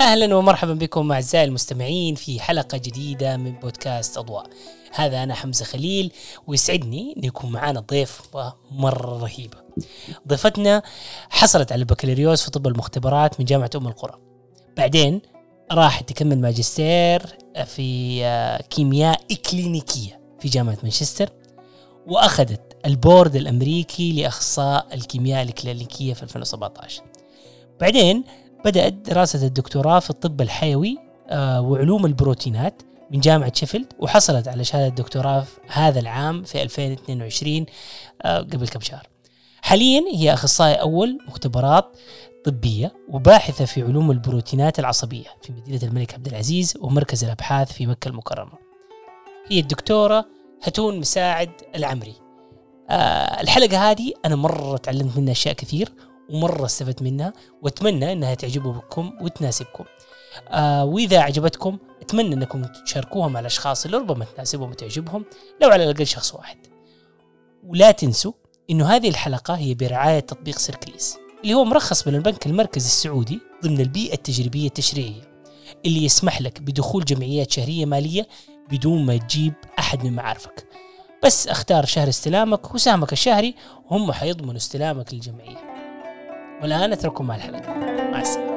أهلا ومرحبا بكم أعزائي المستمعين في حلقة جديدة من بودكاست أضواء. هذا أنا حمزة خليل، ويسعدني أن يكون معنا ضيف مرة رهيبة. ضيفتنا حصلت على البكالوريوس في طب المختبرات من جامعة أم القرى، بعدين راحت تكمل ماجستير في كيمياء إكلينيكية في جامعة مانشستر، وأخذت البورد الأمريكي لأخصائي الكيمياء الإكلينيكية في 2017. بعدين بدأت دراسة الدكتوراه في الطب الحيوي وعلوم البروتينات من جامعة شيفيلد، وحصلت على شهادة الدكتوراه هذا العام في 2022 قبل كم شهر. حاليا هي أخصائي أول مختبرات طبية وباحثة في علوم البروتينات العصبية في مدينة الملك عبد العزيز ومركز الأبحاث في مكة المكرمة. هي الدكتورة هتون مساعد العمري. الحلقة هذه أنا مرة تعلمت منها أشياء كثير ومرة استفدت منها، وأتمنى أنها تعجبكم وتناسبكم. وإذا عجبتكم أتمنى أنكم تشاركوها مع الأشخاص اللي ربما تناسبهم وتعجبهم، لو على الأقل شخص واحد. ولا تنسوا أنه هذه الحلقة هي برعاية تطبيق سيركليس، اللي هو مرخص من البنك المركزي السعودي ضمن البيئة التجريبية التشريعية، اللي يسمح لك بدخول جمعيات شهرية مالية بدون ما تجيب أحد من معارفك. بس اختار شهر استلامك وسهمك الشهري، وهم حيضمنوا استلامك للجمعية. والآن أترككم مع الحلقة. مع السلامة.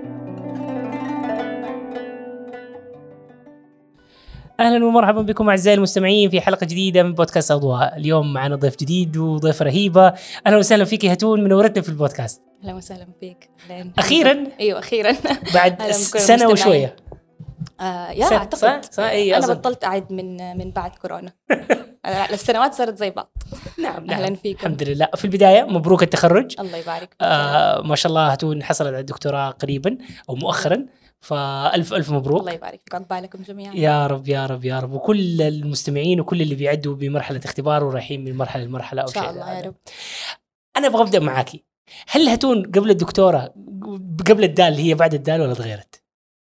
أهلا ومرحبا بكم أعزائي المستمعين في حلقة جديدة من بودكاست أضواء. اليوم معنا ضيف جديد وضيف رهيبة. أهلا وسهلا فيك هتون، منورتنا في البودكاست. أهلا وسهلا فيك. أخيرا. أيوة أخيرا بعد سنة وشوية. يا أعتقد صح. أنا أظن. بطلت أعد من بعد كورونا. السنوات صارت زي بعض. نعم. أهلا فيكم. الحمد لله. في البداية مبروك التخرج. الله يبارك. ما شاء الله هتون حصلت على الدكتوراه قريبا أو مؤخرا، فألف ألف مبروك. الله يبارك فيك، عقبالكم جميعا. يا رب يا رب يا رب. وكل المستمعين وكل اللي بيعدوا بمرحلة اختبار ورايحين من مرحلة لمرحلة أو شيء. إن شيء. شاء الله يا رب. أنا أبغى أبدأ معاكي. هل هتون قبل الدكتوراه قبل الدال هي بعد الدال ولا تغيرت؟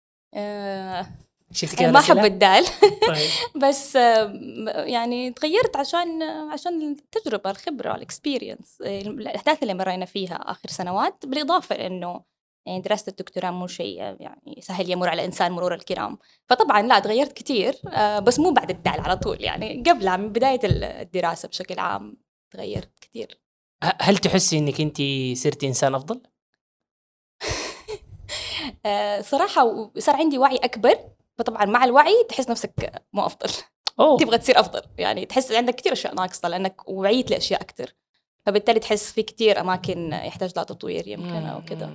أنا ما أحب الدال. طيب. بس يعني تغيرت عشان التجربة، الخبرة، الإكسبيرينس، الأحداث اللي مرينا فيها آخر سنوات، بالإضافة لأنه يعني دراسة الدكتوراه مو شيء يعني سهل يمر على إنسان مرور الكرام. فطبعا لا تغيرت كتير، بس مو بعد الدال على طول، يعني قبلها من بداية الدراسة بشكل عام تغيرت كتير. هل تحسي إنك أنتي صرتي إنسان أفضل؟ صراحة صار عندي وعي أكبر، فطبعا مع الوعي تحس نفسك مو أفضل. تبغى تصير أفضل، يعني تحس عندك كتير أشياء ناقصة لأنك وعيت لأشياء أكتر، فبالتالي تحس في كتير أماكن يحتاج لها تطوير يمكن أو كده.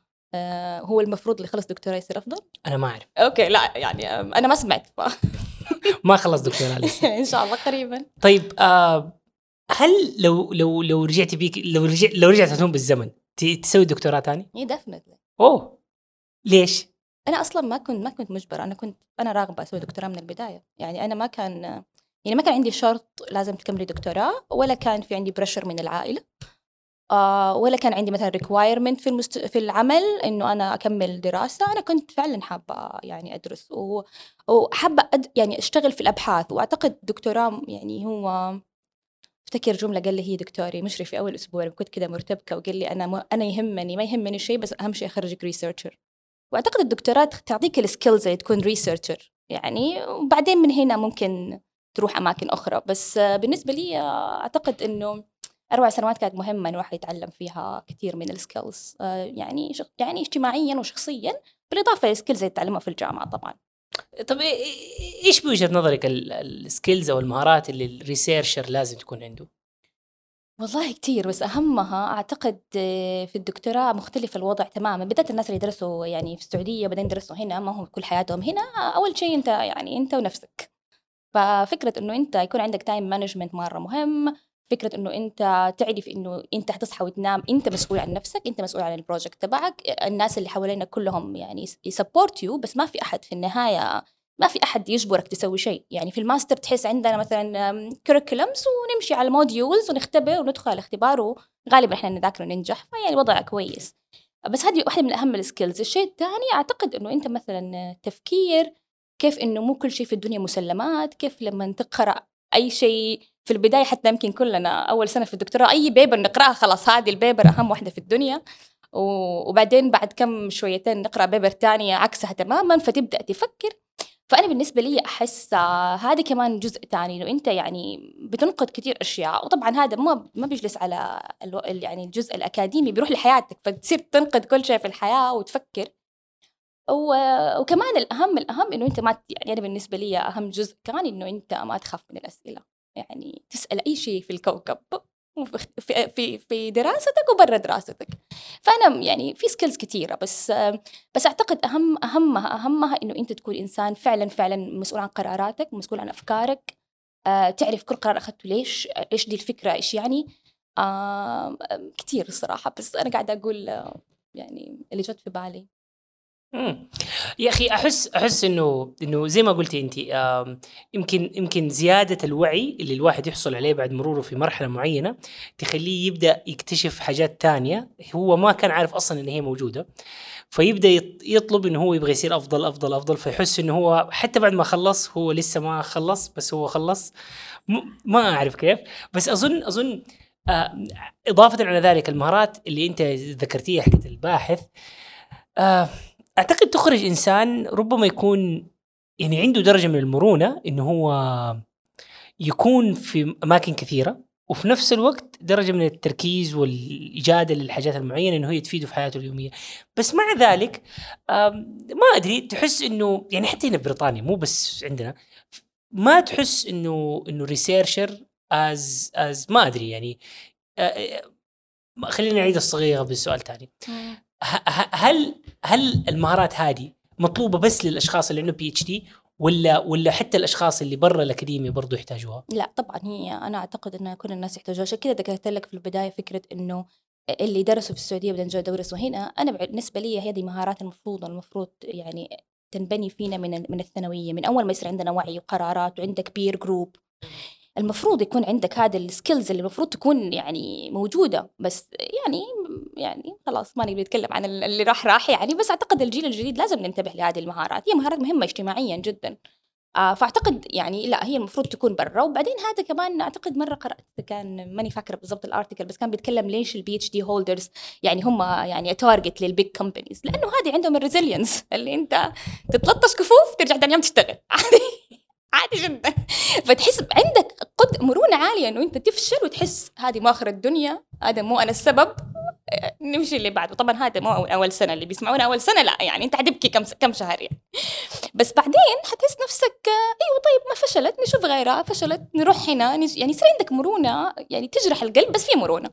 هو المفروض اللي خلص دكتوراه يصير أفضل؟ أنا ما أعرف. أوكي، لا يعني أنا ما سمعت ما خلص دكتوراه لسه. إن شاء الله قريبا. طيب هل لو رجعتي بيك لو رجعت هتون بالزمن تسوي دكتوراه تاني؟ إيه definitely. ليش؟ أنا أصلاً ما كنت مجبرة، أنا راغبة أسوي دكتوراه من البداية. يعني أنا ما كان عندي شرط لازم تكملي دكتوراه، ولا كان في عندي بريشر من العائلة، ولا كان عندي مثلاً requirement في العمل إنه أنا أكمل دراسة. أنا كنت فعلاً حابة يعني أدرس وحابة يعني أشتغل في الأبحاث. وأعتقد دكتوراه يعني هو، افتكر جملة قال لي هي دكتوري مشرف في أول أسبوع كنت كده مرتبكة، وقال لي أنا ما يهمني شيء، بس أهم شيء أخرجك ريسيرشر. وأعتقد الدكتوراه تعطيك السكيلز اللي تكون ريسيرشر يعني، وبعدين من هنا ممكن تروح أماكن أخرى. بس بالنسبة لي أعتقد إنه 4 سنوات كانت مهمة إن الواحد يتعلم فيها كثير من السكيلز، يعني اجتماعيا وشخصيا، بالإضافة للسكيلز اللي تتعلمها في الجامعة طبعا. طب إيش بوجهة نظرك السكيلز أو المهارات اللي الريسيرشر لازم تكون عنده؟ والله كتير، بس أهمها أعتقد في الدكتوراه مختلف الوضع تماما. بدأت الناس اللي درسوا يعني في السعودية بعدين درسوا هنا، ما هو كل حياتهم هنا. أول شيء أنت ونفسك. ففكرة إنه أنت يكون عندك تايم مانجمنت مرة مهم. فكرة إنه أنت تعرف إنه أنت هتصحى وتنام، أنت مسؤول عن نفسك، أنت مسؤول عن البروجكت تبعك. الناس اللي حوالينا كلهم يعني يسبورت يو، بس ما في أحد في النهاية، ما في أحد يجبرك تسوي شيء. يعني في الماستر تحس عندنا مثلا كوريكولمز ونمشي على الموديولز ونختبر وندخل الاختبار، وغالبا إحنا نذاكر وننجح، فيعني الوضع كويس. بس هذه واحدة من أهم السكيلز. الشيء الثاني أعتقد إنه أنت مثلا تفكير، كيف إنه مو كل شيء في الدنيا مسلمات، كيف لما تقرأ أي شيء في البداية، حتى يمكن كلنا أول سنة في الدكتوراه أي بيبر نقرأها خلاص هذه البيبر أهم واحدة في الدنيا. وبعدين بعد كم شويتين نقرأ بيبر تانية عكسها تماما، فتبدأ تفكر. فأنا بالنسبة لي أحس هذا كمان جزء تاني، إنه أنت يعني بتنقد كتير أشياء، وطبعا هذا ما بيجلس على يعني الجزء الأكاديمي، بيروح لحياتك، فتصير تنقد كل شيء في الحياة وتفكر. وكمان الأهم إنه أنت ما يعني أنا بالنسبة لي أهم جزء كمان إنه أنت ما تخاف من الأسئلة، يعني تسأل أي شيء في الكوكب في دراستك وبرا دراستك. فأنا يعني في سكيلز كتيرة، بس أعتقد أهمها إنه أنت تكون إنسان فعلا مسؤول عن قراراتك، مسؤول عن أفكارك، تعرف كل قرار أخذته ليش دي الفكرة إيش يعني. كتير الصراحة، بس أنا قاعدة أقول يعني اللي جت في بالي. يا أخي أحس إنه زي ما قلتي أنت، يمكن زيادة الوعي اللي الواحد يحصل عليه بعد مروره في مرحلة معينة تخليه يبدأ يكتشف حاجات تانية هو ما كان عارف أصلا إن هي موجودة، فيبدأ يطلب إنه هو يبغى يصير أفضل، فيحس إنه هو حتى بعد ما خلص هو لسه ما خلص، بس هو خلص. ما أعرف كيف، بس أظن إضافة على ذلك المهارات اللي أنت ذكرتيها حقت الباحث، أعتقد تخرج إنسان ربما يكون يعني عنده درجة من المرونة إنه هو يكون في أماكن كثيرة، وفي نفس الوقت درجة من التركيز والإجادة للحاجات المعينة إنه هي تفيده في حياته اليومية. بس مع ذلك ما أدري، تحس إنه يعني حتى هنا في بريطانيا مو بس عندنا، ما تحس إنه ريسيرشر as ما أدري يعني. خلينا نعيد الصيغة بالسؤال تاني. هل المهارات هذه مطلوبة بس للأشخاص اللي عندهم PhD ولا حتى الأشخاص اللي برا الأكاديمية برضو يحتاجوها؟ لا طبعا أنا أعتقد أن كل الناس يحتاجوها. عشان كده ذكرت لك في البداية فكرة إنه اللي درسوا في السعودية بدهم يجوا يدرسوا هنا. أنا بالنسبة لي هذه مهارات المفروض يعني تنبني فينا من الثانوية، من أول ما يصير عندنا وعي وقرارات وعندك بير جروب. المفروض يكون عندك هذا السكيلز اللي المفروض تكون يعني موجودة، بس يعني خلاص ما نبي نتكلم عن اللي راح يعني. بس أعتقد الجيل الجديد لازم ننتبه لهذه المهارات، هي مهارات مهمة اجتماعيا جدا. فأعتقد يعني لا، هي المفروض تكون برا. وبعدين هذا كمان أعتقد مرة قرأت، كان ماني فاكرة بالضبط الارتيكل، بس كان بيتكلم ليش الPhD هولدرز يعني هم يعني تارجت للبيج كومبانيز، لأنه هذه عندهم الريزيلينس اللي أنت تتلطش كفوف ترجع ثاني يوم تشتغل عادي جدا. فتحس عندك مرونة عالية إنه أنت تفشل وتحس هذه مو آخر الدنيا، هذا مو أنا السبب، نمشي اللي بعده. طبعا هذا مو أول سنة، اللي بيسمعونا أول سنة لا يعني أنت حتبكي كم شهر يعني. بس بعدين حتحس نفسك أيوة طيب ما فشلت نشوف غيرها، فشلت نروح هنا يعني يصير عندك مرونة، يعني تجرح القلب بس في مرونة.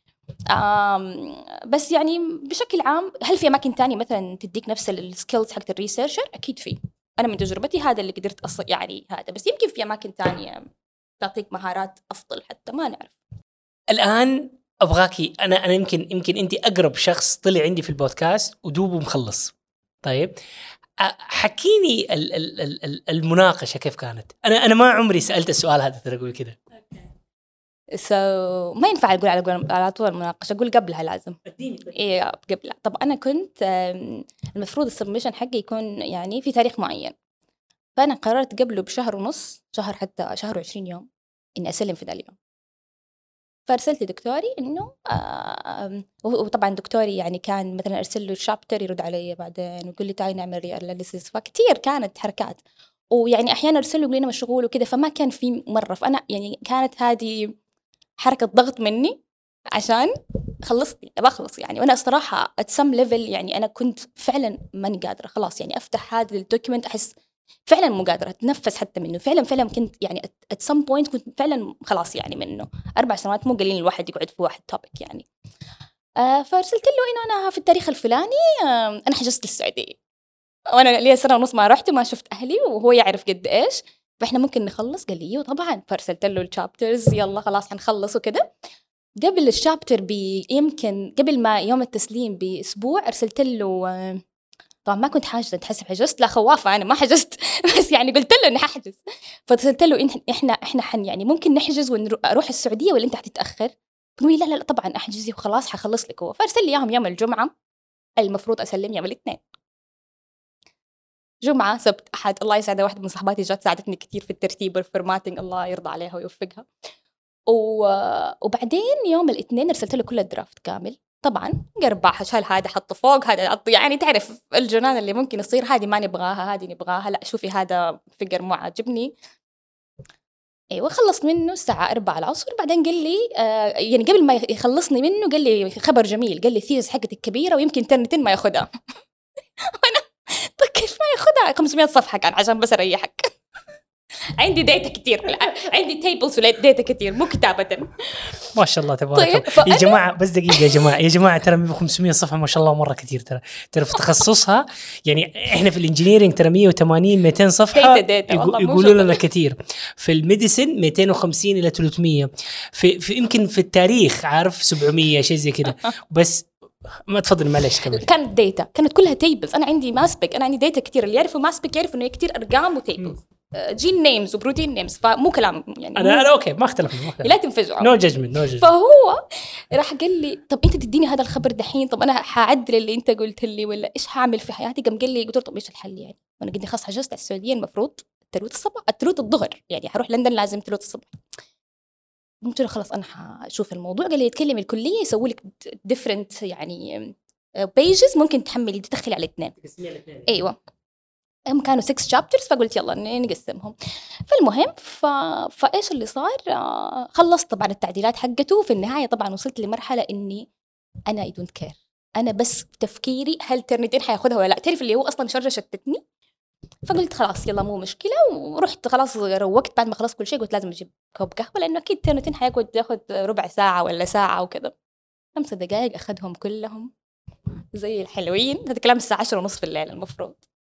بس يعني بشكل عام هل في أماكن تانية مثلا تديك نفس السكيلز حقت الريسيرشر؟ أكيد في. أنا من تجربتي هذا اللي قدرت يعني هذا، بس يمكن في أماكن تانية تعطيك مهارات أفضل حتى ما نعرف. الآن أبغاكي أنا يمكن أنت أقرب شخص طلع عندي في البودكاست ودوبه مخلص. طيب حكيني المناقشة كيف كانت؟ أنا ما عمري سألت السؤال هذا، ترى أقول كده. ما ينفع أقول على طول المناقشة، أقول قبلها لازم. إيه قبلها. طب أنا كنت المفروض السبمشن حقي يكون يعني في تاريخ معين، فأنا قررت قبله بشهر ونص، شهر حتى شهر و20 يوم إني أسلم في ذا اليوم. فأرسلت لدكتوري إنه وطبعا دكتوري يعني كان مثلا أرسل له شابتر يرد علي بعدين ويقول لي تعالي نعمل رياليسيس، فكتير كانت حركات. ويعني أحيانا أرسل له يقول لي أنا مشغول وكده، فما كان في مرة. فأنا يعني كانت هذه حركة ضغط مني عشان خلصتني بخلص يعني. وأنا الصراحة at some level يعني أنا كنت فعلا ماني قادرة خلاص يعني أفتح هذا الدوكيمنت، أحس فعلا مو قادرة أتنفس حتى منه. فعلا كنت يعني at some point كنت فعلا خلاص يعني منه. 4 سنوات مو قليل الواحد يقعد في واحد توبيك يعني. فأرسلت له إنه أنا في التاريخ الفلاني أنا حجزت السعودية، وأنا لي 1.5 سنة ما رحت وما شفت أهلي، وهو يعرف قد إيش، فإحنا ممكن نخلص. قال لي طبعا. فأرسلت له الشابترز، يلا خلاص هنخلص وكده. قبل الشابتر يمكن قبل ما يوم التسليم بأسبوع أرسلت له. طبعا ما كنت حاجزة، تحسب حجزت؟ لا خوافة أنا ما حجزت بس يعني قلت له إني ححجز. فأرسلت له إحنا يعني ممكن نحجز ونروح السعودية ولا أنت حتتأخر؟ قالوا لي لا طبعا أحجزي وخلاص حخلص لك هو. فأرسل لي إياهم يوم الجمعة، المفروض أسلم يوم الاثنين. جمعة سبت أحد، الله يسعدها، واحدة من صحباتي جات ساعدتني كثير في الترتيب والفورماتينج، الله يرضى عليها ويوفقها. وبعدين يوم الاثنين أرسلت له كل الدرافت كامل، طبعا قرباها شال هذا حطه فوق هذا يعني تعرف الجنان اللي ممكن يصير، هذه ما نبغاها هذه نبغاها، لا شوفي هذا فقر مو عاجبني. ايوه خلصت منه الساعة 4 العصر. بعدين قال لي يعني قبل ما يخلصني منه قال لي خبر جميل، قال لي الثيسس حقتك كبيرة ويمكن ترنتين ما ياخدها. وانا طيب كيف ما ياخدها؟ 500 صفحة كان عشان بس اريحك. عندي داتا كتير، عندي تيبلز وداتا كتير مو كتابة. ما شاء الله تبارك الله. يا جماعة بس دقيقة يا جماعة ترى 500 صفحة ما شاء الله مرة كتير. ترى في تخصصها يعني احنا في الانجينيرينج ترى 180 200 صفحة يقولوا لنا كتير. في الميديسن 250 إلى 300. في يمكن في التاريخ عارف 700 شيء زي كده. بس ما تفضل معلش كمل. كانت داتا كانت كلها تيبلز. انا عندي ماسبك، انا عندي داتا كتير. اللي يعرفوا ماسبك يعرف انه كتير ارقام وتيبلز، جين نيمز وبروتين نيمز، فمو كلام يعني. انا اوكي ما اختلفنا لا تنفجعوا. نو جادجمنت. فهو راح قال لي طب انت تديني هذا الخبر دحين، طب انا حاعدل اللي انت قلت لي ولا ايش هعمل في حياتي؟ قام قال لي قلت له طب ايش الحل يعني؟ وانا قلت خلاص حجزت على السعوديه المفروض الثلاث الصبح الثلاث الظهر يعني حروح لندن لازم الثلاث الصبح. قلت له خلاص انا حشوف الموضوع. قال لي يتكلم الكليه يسوي لك ديفرنت يعني بيجز ممكن تحملي تدخلي على الاثنين. ايوه هم كانوا 6 شابترز فقلت يلا نقسمهم. فالمهم فايش اللي صار؟ خلصت طبعا التعديلات حقته. في النهايه طبعا وصلت لمرحله اني انا اي دونت كير. انا بس تفكيري هل ترنتين حياخدها ولا لا. تعرف اللي هو اصلا شرجه شتتني. فقلت خلاص يلا مو مشكله، ورحت خلاص روقت بعد ما خلصت كل شيء. قلت لازم اجيب كوب قهوه لانه اكيد ترنتين ياخد ربع ساعه ولا ساعه وكذا. 5 دقائق اخذهم كلهم زي الحلوين. هذا كلام الساعه 10:30 في الليل المفروض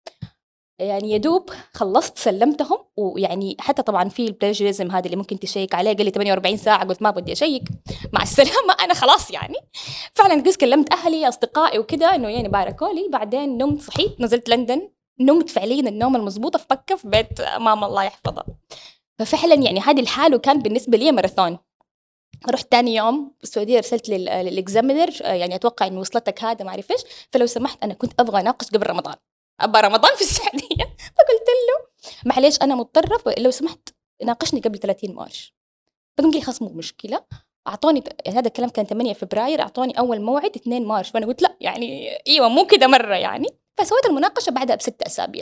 يعني. يدوب خلصت سلمتهم. ويعني حتى طبعا في البلاجيريزم هذا اللي ممكن تشيك عليه، قال لي 48 ساعة. قلت ما بدي أشيك، مع السلامة أنا خلاص يعني. فعلا قلت كلمت أهلي أصدقائي وكده إنه يعني باركوا لي. بعدين نمت صحيت نزلت لندن. نمت فعليا النوم المضبوطة في بكة في بيت ماما الله يحفظها. ففعلا يعني هذه الحالة كان بالنسبة لي ماراثون. رحت تاني يوم السعودية رسلت للإكزامينر يعني أتوقع إنه وصلتك هذا ما أعرف إيش، فلو سمحت أنا كنت أبغى أناقش قبل رمضان، أبغى رمضان في السعودية. فقلت له معليش أنا مضطرة لو سمحت ناقشني قبل 30 مارش. فقام قال لي خلاص مو مشكلة. أعطوني يعني هذا الكلام كان 8 فبراير، أعطوني أول موعد 2 مارش. وأنا قلت لا يعني إيوه مو كده مرة يعني. فسويت المناقشة بعدها ب6 أسابيع.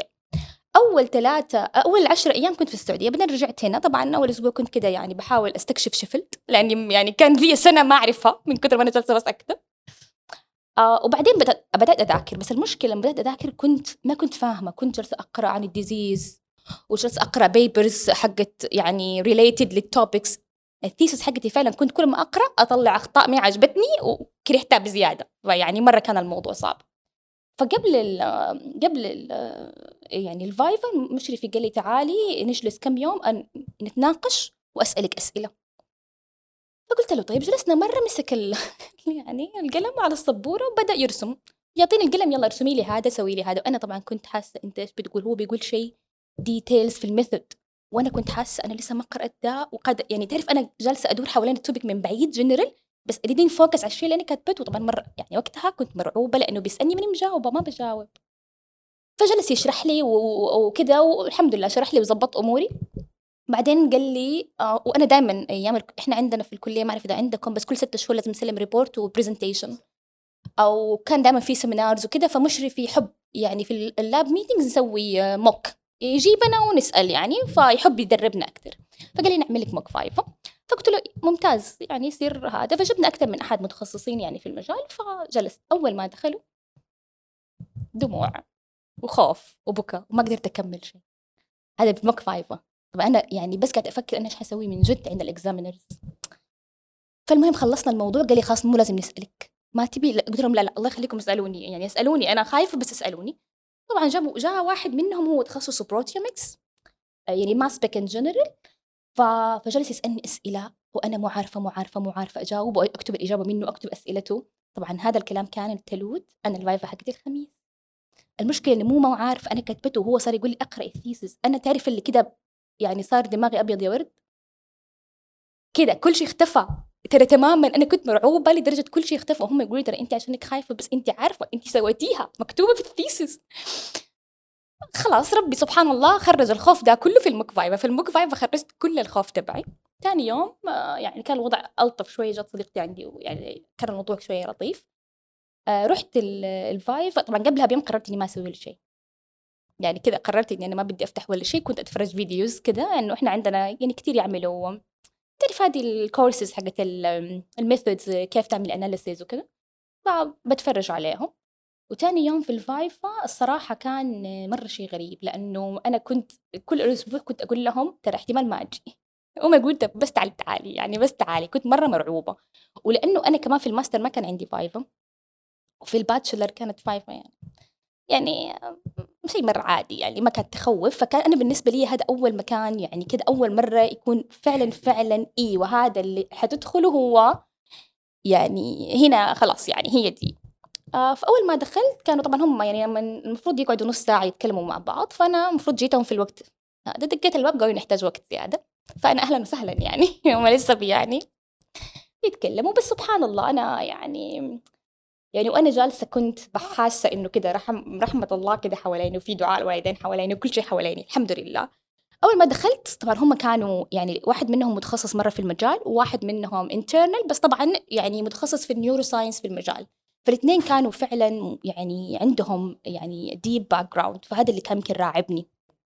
أول 10 أيام كنت في السعودية. بعدين رجعت هنا. طبعا أول أسبوع كنت كده يعني بحاول أستكشف شيفيلد لأني يعني كان لي سنة ما أعرفها من كتر ما أنا جالسة بس أكتب. وبعدين بدأت أذاكر. بس المشكلة لما بدأت أذاكر ما كنت فاهمة. كنت جالسة أقرأ عن الديزيز وجالسة أقرأ بيبرز حقت يعني ريليتد للتوبكس. الثيسس حقتي فعلا كنت كل ما أقرأ أطلع أخطاء ما عجبتني وكرهتها بزيادة. يعني مرة كان الموضوع صعب. فقبل ال يعني الفايفا مشرفي قال لي تعالي نجلس كم يوم نتناقش وأسألك أسئلة. فقلت له طيب. جلسنا مرة مسك يعني القلم على السبورة وبدأ يرسم. يعطيني القلم يلا ارسمي لي هذا سوي لي هذا. وأنا طبعا كنت حاسة أنت إيش بتقول. هو بيقول شيء ديتيلز في الميثود وأنا كنت حاسة أنا لسه ما قرأت ده. وقد يعني تعرف أنا جالسة أدور حوالين التوبيك من بعيد جنرال بس أريدين فوكس على الشيء اللي أنا كاتبته. طبعا مرة يعني وقتها كنت مرعوبة لأنه بيسألني ماني مجاوبة ما بجاوب. فجلس يشرح لي وكذا والحمد لله شرح لي وزبط أموري. بعدين قال لي وانا دائما ايام احنا عندنا في الكليه ما اعرف اذا عندكم بس كل 6 شهور لازم نسلم ريبورت وبرزنتيشن او كان دائما في سيمينارز وكذا. فمشرفي يحب يعني في اللاب ميتينجز نسوي موك يجيبنا ونسال يعني فيحب يدربنا اكثر. فقال لي نعمل لك موك 5. فقلت له ممتاز يعني يصير هذا. فجبنا اكثر من احد متخصصين يعني في المجال. فجلس اول ما دخلوا دموع وخوف وبكى وما قدرت اكمل شيء. هذا بموك 5. طب أنا يعني بس قاعد أفكر أنا إيش حسوي من جد عند الإكزامينرز. فالمهم خلصنا الموضوع. قال لي خلاص مو لازم نسألك ما تبي. قلت لهم لا الله يخليكم اسألوني يعني اسألوني أنا خايفة بس اسألوني. طبعا جاء واحد منهم هو تخصصه بروتيومكس يعني ماس بيك إن جنرال. فجلس يسألني أسئلة وأنا مو عارفة أجاوب وأكتب الإجابة منه أكتب أسئلته. طبعا هذا الكلام كان الثلاث. أنا الفايفا حقتي الخميس. المشكلة إنه مو عارف أنا كتبته وهو صار يقول لي أقرأ الثيسس. أنا تعرف اللي كده يعني صار دماغي أبيض يا ورد كده كل شيء اختفى ترى تماما. أنا كنت مرعوبة لدرجة كل شيء اختفى وهم يقولوا ترى أنت عشانك خايفة بس أنت عارفة أنت سويتيها مكتوبة في الثيسس. خلاص ربي سبحان الله خرج الخوف ده كله في الموك فايفا. في الموك فايفا خرجت كل الخوف تبعي. ثاني يوم يعني كان الوضع ألطف شوية. جات صديقتي عندي ويعني كان الموضوع شوية لطيف. رحت الفايف. طبعا قبلها بيوم قررت اني ما اسوي ولا شيء، يعني كذا قررت اني انا ما بدي افتح ولا شيء. كنت اتفرج فيديوز كذا انه احنا عندنا يعني كثير يعملوا، تعرف هذه الكورسز حقت الميثودز كيف تعمل اناليسيز وكذا، فبتفرج عليهم. وتاني يوم في الفايفا الصراحة كان مرة شيء غريب، لأنه أنا كنت كل أسبوع كنت أقول لهم ترى احتمال ما أجي، وما قلت بس تعالي يعني بس تعالي. كنت مرة مرعوبة، ولأنه أنا كمان في الماستر ما كان عندي فايفا، وفي الباتشلر كانت فايفا يعني شيء مرة عادي، يعني ما كانت تخوف. فكان أنا بالنسبة لي هذا أول مكان يعني كده أول مرة يكون فعلا وهذا اللي حتدخله هو يعني هنا خلاص يعني هي دي. فأول ما دخلت كانوا طبعا هم يعني المفروض يقعدوا نص ساعة يتكلموا مع بعض، فأنا المفروض جيتهم في الوقت هذا. دقيت الباب قالوا نحتاج وقت زيادة، فأنا أهلا وسهلا يعني هم لسه يعني يتكلموا. بس سبحان الله أنا يعني وأنا جالسة كنت بحاسة إنه كده رحمة الله كده حواليني، وفي دعاء الوالدين حواليني، وكل شيء حواليني الحمد لله. أول ما دخلت طبعا هم كانوا يعني واحد منهم متخصص مرة في المجال، وواحد منهم internal بس طبعا يعني متخصص في النيورو ساينس في المجال. فالاثنين كانوا فعلا يعني عندهم يعني deep background، فهذا اللي كان يمكن راعبني.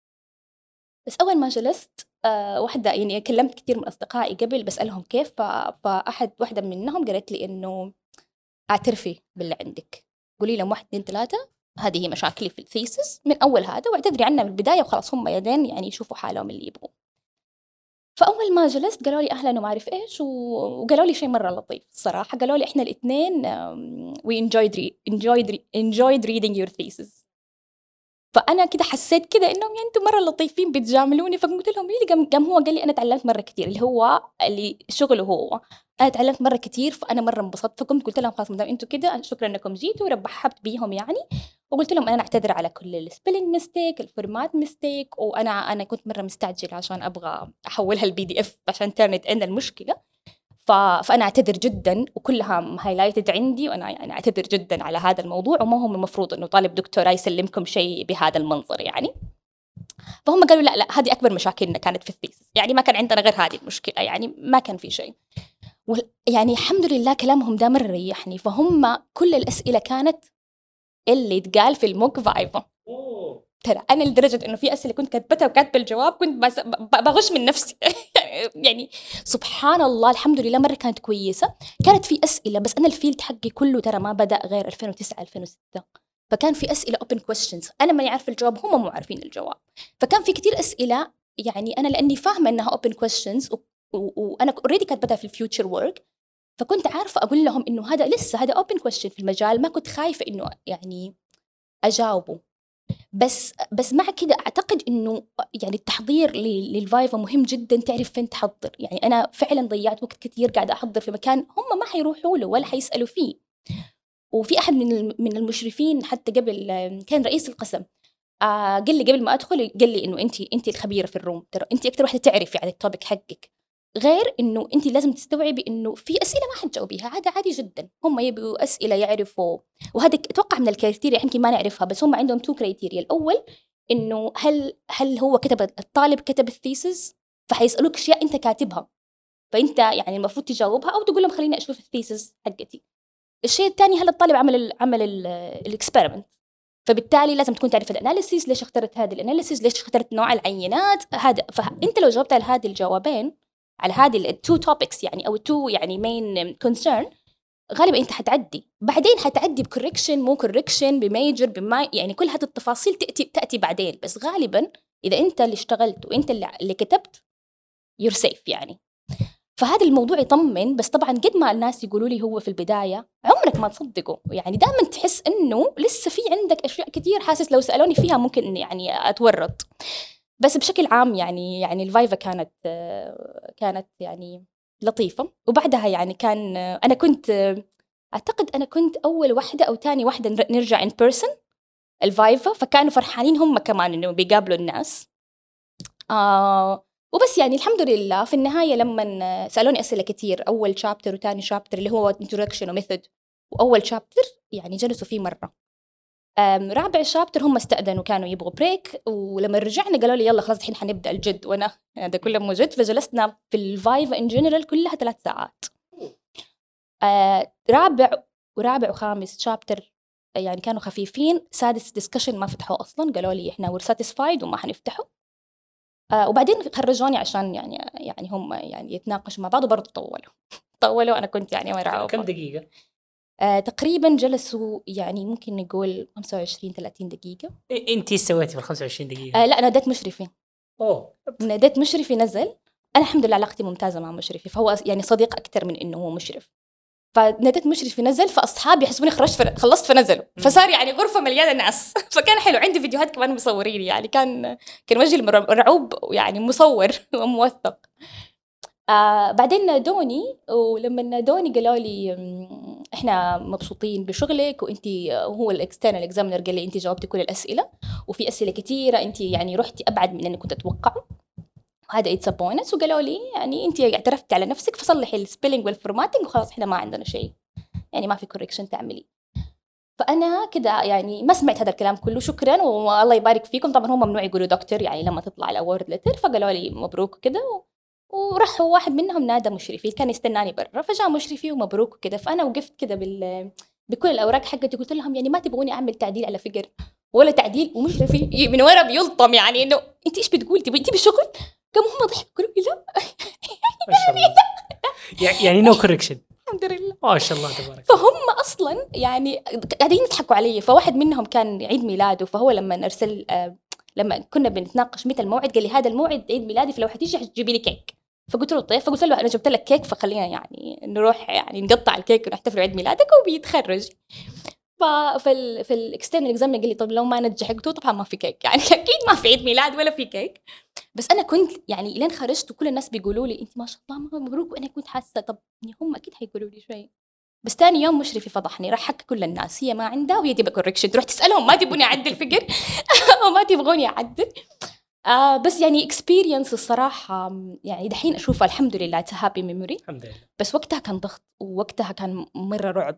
بس أول ما جلست واحدة يعني كلمت كثير من أصدقائي قبل بسألهم كيف، واحدة منهم قالت لي إنه اعترفي باللي عندك، قولي لهم 1 2 3 هذه هي مشاكلي في الثيسس من أول هذا، واعتذري عنها من البداية وخلاص هم يدين يعني يشوفوا حالهم اللي يبغوا. فأول ما جلست قالوا لي أهلا وما أعرف إيش، وقالوا لي شيء مرة لطيف الصراحة. قالوا لي إحنا الاثنين we enjoyed reading your thesis. فأنا كده حسيت كده إنهم يعني أنتم مرة لطيفين بتجاملوني. فقلت لهم ليه؟ قام هو قال لي أنا تعلمت مرة كتير، اللي شغله هو أنا تعلمت مرة كتير، فأنا مرة انبسطت. قلت لهم خلاص مدام أنتم كده شكرا إنكم جيتوا، ورحبت بيهم يعني. وقلت لهم أنا أعتذر على كل السبيلينج ميستيك الفورمات ميستيك، وأنا كنت مرة مستعجل عشان أبغى أحولها الPDF عشان ترنت عندنا المشكلة. فأنا أعتذر جدا، وكلها هايلايتد عندي، وأنا يعني أعتذر جدا على هذا الموضوع، وما هم المفروض إنه طالب دكتوراه يسلمكم شيء بهذا المنظر يعني. فهم قالوا لا هذه أكبر مشاكلنا كانت في الثيسس، يعني ما كان عندنا غير هذه المشكلة، يعني ما كان في شيء. يعني الحمد لله كلامهم ده مرة ريحني. فهم كل الأسئلة كانت اللي يتقال في الموك فايفا. ترى أنا لدرجة إنه في أسئلة كنت كاتبتها وكاتبة الجواب كنت بغش من نفسي يعني سبحان الله الحمد لله مرة كانت كويسة. كانت في أسئلة بس أنا الفيلد حقي كله ترى ما بدأ غير 2009 2006، فكان في أسئلة open questions أنا ماني عارفة الجواب هم مو عارفين الجواب. فكان في كتير أسئلة يعني أنا لأني فاهمة إنها open questions وأنا already كاتبتها في الفيوتشر work، فكنت عارفة أقول لهم إنه هذا لسه هذا open question في المجال، ما كنت خايفة إنه يعني أجاوبه. بس مع كده أعتقد إنه يعني التحضير للفايفا مهم جدا، تعرف فين تحضر. يعني أنا فعلا ضيعت وقت كثير قاعدة أحضر في مكان هم ما حيروحوا له ولا حيسألوا فيه. وفي أحد من المشرفين حتى قبل كان رئيس القسم قال لي قبل ما أدخل قال لي إنه أنت الخبيرة في الروم، ترى أنت أكثر واحدة تعرفي عن التوبيك حقك، غير إنه أنت لازم تستوعبي إنه في أسئلة ما حتجاوبيها، هذا عادي جدا. هم يبقوا أسئلة يعرفوا، وهذا أتوقع من الكريتيريا يمكن ما نعرفها، بس هم عندهم 2 كريتيريا. الأول إنه هل هو الطالب كتب الثيسز، فحيسألوك أشياء أنت كاتبها، فأنت يعني المفروض تجاوبها أو تقول لهم خليني أشوف الثيسز حقتي. الشيء الثاني هل الطالب عمل الإكسبيرمنت، فبالتالي لازم تكون تعرف الاناليسيس، ليش اخترت هذه الاناليسيس، ليش اخترت نوع العينات هذا. فانت لو جاوبت على هذه الجوابين على هذه التو توبكس يعني او التو يعني مين كونسيرن، غالبا انت حتعدي. بعدين حتعدي بكوركشن مو كوركشن بميجر بما يعني كل هذه التفاصيل تاتي بعدين، بس غالبا اذا انت اللي اشتغلت وانت اللي كتبت يور سيف يعني. فهذا الموضوع يطمن. بس طبعا قد ما الناس يقولوا لي هو في البداية عمرك ما تصدقه، يعني دائما تحس انه لسه في عندك اشياء كتير حاسس لو سألوني فيها ممكن يعني اتورط. بس بشكل عام يعني الفايفا كانت يعني لطيفة. وبعدها يعني كان انا كنت اعتقد انا كنت اول واحدة او تاني واحدة نرجع in person الفايفا، فكانوا فرحانين هم كمان انه بيقابلوا الناس. وبس يعني الحمد لله في النهاية لما سألوني أسئلة كتير أول شابتر وتاني شابتر اللي هو introduction وميثود، وأول شابتر يعني جلسوا فيه مرة. رابع شابتر هم استأذنوا كانوا يبغوا بريك، ولما رجعنا قالوا لي يلا خلاص الحين حنبدأ الجد، وأنا هذا كله موجود. فجلسنا في الفايفا إن جنرال كلها 3 ساعات. رابع ورابع وخامس شابتر يعني كانوا خفيفين، سادس ديسكشن ما فتحوا أصلا، قالوا لي إحنا we're satisfied وما حنفتحه. وبعدين خرجوني عشان يعني هم يعني يتناقشوا مع بعض، وبرضه طولوا. أنا كنت يعني مرعوبة. كم دقيقة؟ تقريبا جلسوا يعني ممكن نقول 25-30 دقيقة. انتي سويتي في 25 دقيقة؟ لا، ناديت مشرفي. ناديت مشرفي نزل. أنا الحمد لله علاقتي ممتازة مع مشرفي، فهو يعني صديق أكتر من إنه هو مشرف. فناديت مشرفي نزل، فأصحابي يحسبوني خلصت فنزلوا، فصار يعني غرفة مليانة ناس. فكان حلو. عندي فيديوهات كمان مصورين، يعني كان وجهي مرعوب يعني مصور وموثق. بعدين نادوني، ولما نادوني قالوا لي احنا مبسوطين بشغلك، وانتي هو الاكسترنال اكزامينر قال لي انتي جاوبتي كل الاسئله، وفي اسئله كثيره انتي يعني رحتي ابعد من اني كنت اتوقعه، وهذا اتس بونس. وقالوا لي يعني انتي اعترفتي على نفسك، فصلحي السبيلنج والفورماتنج وخلاص، احنا ما عندنا شيء، يعني ما في كوريكشن تعملي. فانا كده يعني ما سمعت هذا الكلام كله، شكرا والله يبارك فيكم. طبعا هم ممنوع يقولوا دكتور يعني لما تطلع الاورد ليتر، فقالوا لي مبروك كده. وراح واحد منهم نادى مشرفي، كان يستناني برا، فجاء مشرفي ومبروك وكده. فانا وقفت كده بكل الاوراق حقتي، قلت لهم يعني ما تبغوني اعمل تعديل على فقر ولا تعديل؟ ومشرفي من ورا بيلطم يعني انه انت ايش بتقول، تبي بالشغل؟ قاموا هم ضحكوا قالوا لي لا ما شاء الله. يعني نو كوركشن. الحمد لله ما شاء الله تبارك. فهم اصلا يعني قاعدين يضحكوا علي. فواحد منهم كان عيد ميلاده، فهو لما ارسل لما كنا بنتناقش متى الموعد قال لي هذا الموعد عيد ميلادي، فلو حتيجي حتجيبي لي كيك. فقلت له طيب، فقلت له انا جبت لك كيك، فخلينا يعني نروح يعني نقطع الكيك ونحتفل عيد ميلادك وبيتخرج. في الاكسترنال اكزام قال لي طب لو ما نجح، قلت له طبعا ما في كيك يعني اكيد ما في عيد ميلاد ولا في كيك. بس انا كنت يعني لين خرجت وكل الناس بيقولوا لي انت ما شاء الله مبروك، وانا كنت حاسه طب هم اكيد حيقولوا لي شيء. بس تاني يوم مشرفي فضحني، راح حكى كل الناس هي ما عندها وهي تبغى كوركشن، تروح تسالهم ما تبوني اعدل فقر وما تبغوني اعدل. بس يعني اكسبيرينس الصراحه يعني دحين اشوفها الحمد لله هابي ميموري الحمد لله. بس وقتها كان ضغط، ووقتها كان مره رعب،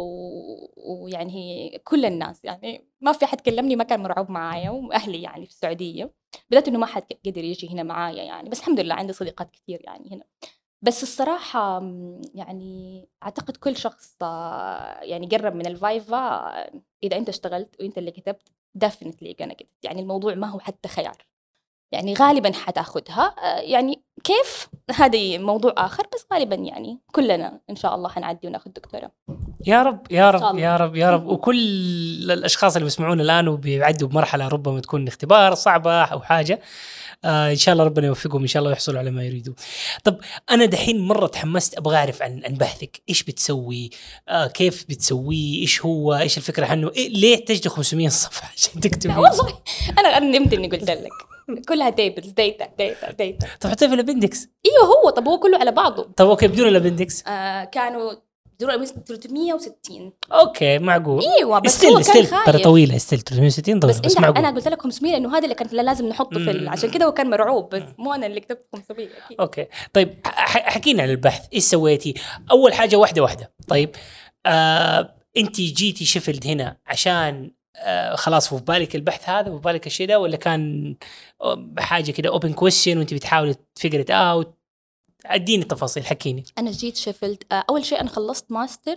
ويعني كل الناس يعني ما في حد كلمني ما كان مرعوب معايا، واهلي يعني في السعوديه بدأت انه ما حد قدر يجي هنا معايا يعني. بس الحمد لله عندي صديقات كثير يعني هنا. بس الصراحة يعني أعتقد كل شخص يعني قرب من الفايفا، إذا أنت اشتغلت وأنت اللي كتبت definitely أنا كتبت، يعني الموضوع ما هو حتى خيار، يعني غالبا حتاخدها. يعني كيف هذا موضوع آخر، بس غالبا يعني كلنا إن شاء الله حنعدي وناخد دكتوراه. يا رب يا رب يا رب يا رب. وكل الأشخاص اللي بيسمعونا الآن وبيعدوا بمرحلة ربما تكون اختبار صعبة أو حاجة، إن شاء الله ربنا يوفقهم، إن شاء الله يحصلوا على ما يريدوا. طب أنا دحين مرة تحمست أبغى أعرف عن بحثك، إيش بتسوي؟ كيف بتسويه؟ إيش هو؟ إيش الفكرة عنه؟ ليه تجد 500 صفحة عشان تكتب؟ والله أنا نمت إني قلت لك كلها تيبلز ديتا. طب حطيه في الابندكس. ايوه هو طب هو كله على بعضه. طب اوكي بدون الابندكس كانوا 360. اوكي معقول. ايوه بس هو كان ترى طويله 360 طويله بس معقول. انا قلت لك 500 لانه هذا اللي كان لازم نحطه في عشان كده هو كان مرعوب، بس مو انا اللي كتبت 500 اكيد. اوكي طيب حكينا عن البحث، ايش سويتي؟ اول حاجه واحده. طيب انت جيتي شيفيلد هنا عشان خلاص في بالك البحث هذا وفي بالك الشيء ده، ولا كان حاجه كده اوبن كويستشن وانت بتحاولي تفيجرت اوت؟ اديني التفاصيل، حكيني. انا جيت شيفيلد اول شيء انا خلصت ماستر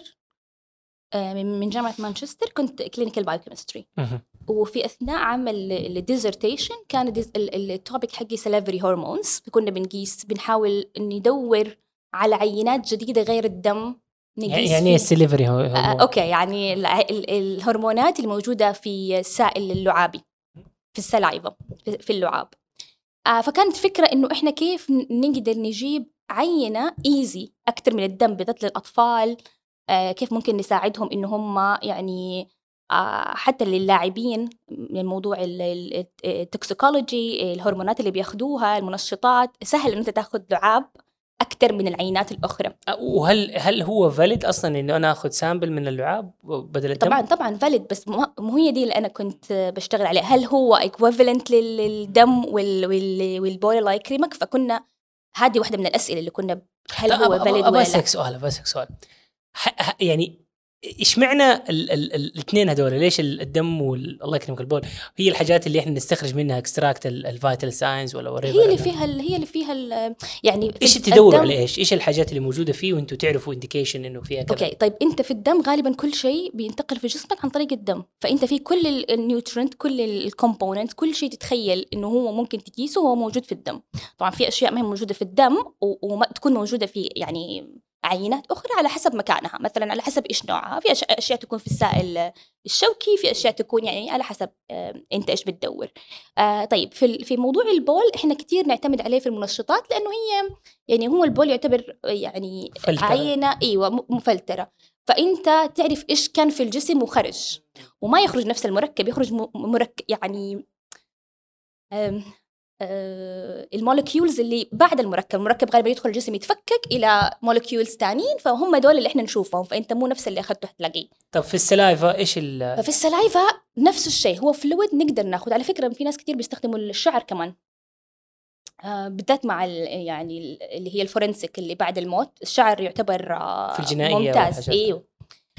من جامعه مانشستر، كنت كلينيكال بايوكيمستري، وفي اثناء عمل الديزرتيشن كان التوبيك حقي سليفري هرمونز. كنا بنحاول ندور على عينات جديده غير الدم نقيس يعني ايه السليفري اوكي يعني الهرمونات الموجوده في السائل اللعابي في السلايفا في اللعاب. فكانت فكره انه احنا كيف نقدر نجيب عينه ايزي اكثر من الدم بالذات للاطفال، كيف ممكن نساعدهم إن هم يعني حتى للاعبين من موضوع التوكسيكولوجي، الهرمونات اللي بياخدوها، المنشطات، سهل إن أنت تأخذ لعاب أكتر من العينات الأخرى. وهل هو فاليد أصلاً إنه أنا أخذ سامبل من اللعاب بدل الدم؟ طبعاً فاليد، بس مو هي دي اللي أنا كنت بشتغل عليها. هل هو equivalent للدم والبولي الله يكرمك؟ فكنا هذه واحدة من الأسئلة اللي كنا هل هو فاليد ولا لا؟ بسألك سؤال يعني ايش معنى الاثنين هذول؟ ليش الدم الله يكرمك البول هي الحاجات اللي احنا نستخرج منها اكستراكت الفيتال ساينز ولا whatever؟ هي اللي فيها يعني ايش تدوروا على ايش الحاجات اللي موجوده فيه وانتم تعرفوا انديكيشن انه فيها كذا؟ اوكي طيب انت في الدم غالبا كل شيء بينتقل في جسمك عن طريق الدم، فانت في كل النيوترينت كل الكومبوننت كل شيء تتخيل انه هو ممكن تقيسه هو موجود في الدم. طبعا في اشياء ما هي موجوده في الدم وما تكون موجوده في يعني عينات أخرى على حسب مكانها، مثلا على حسب إيش نوعها. في أشياء تكون في السائل الشوكي، في أشياء تكون يعني على حسب أنت إيش بتدور. طيب في موضوع البول إحنا كتير نعتمد عليه في المنشطات، لأنه هي يعني هو البول يعتبر يعني عينة أيوة مفلترة، فأنت تعرف إيش كان في الجسم وخرج، وما يخرج نفس المركب، يخرج مركب يعني المولكيولز اللي بعد المركب غالبا يدخل الجسم يتفكك الى مولكيولز تانيين، فهم دول اللي احنا نشوفهم، فانت مو نفس اللي اخذته حتلاقيه. طب في السلايفا ايش ففي السلايفا نفس الشيء، هو فلويد نقدر ناخذ. على فكره في ناس كتير بيستخدموا الشعر كمان، بالذات مع يعني اللي هي الفورنسيك اللي بعد الموت، الشعر يعتبر في الجنائيه ممتاز. ايوه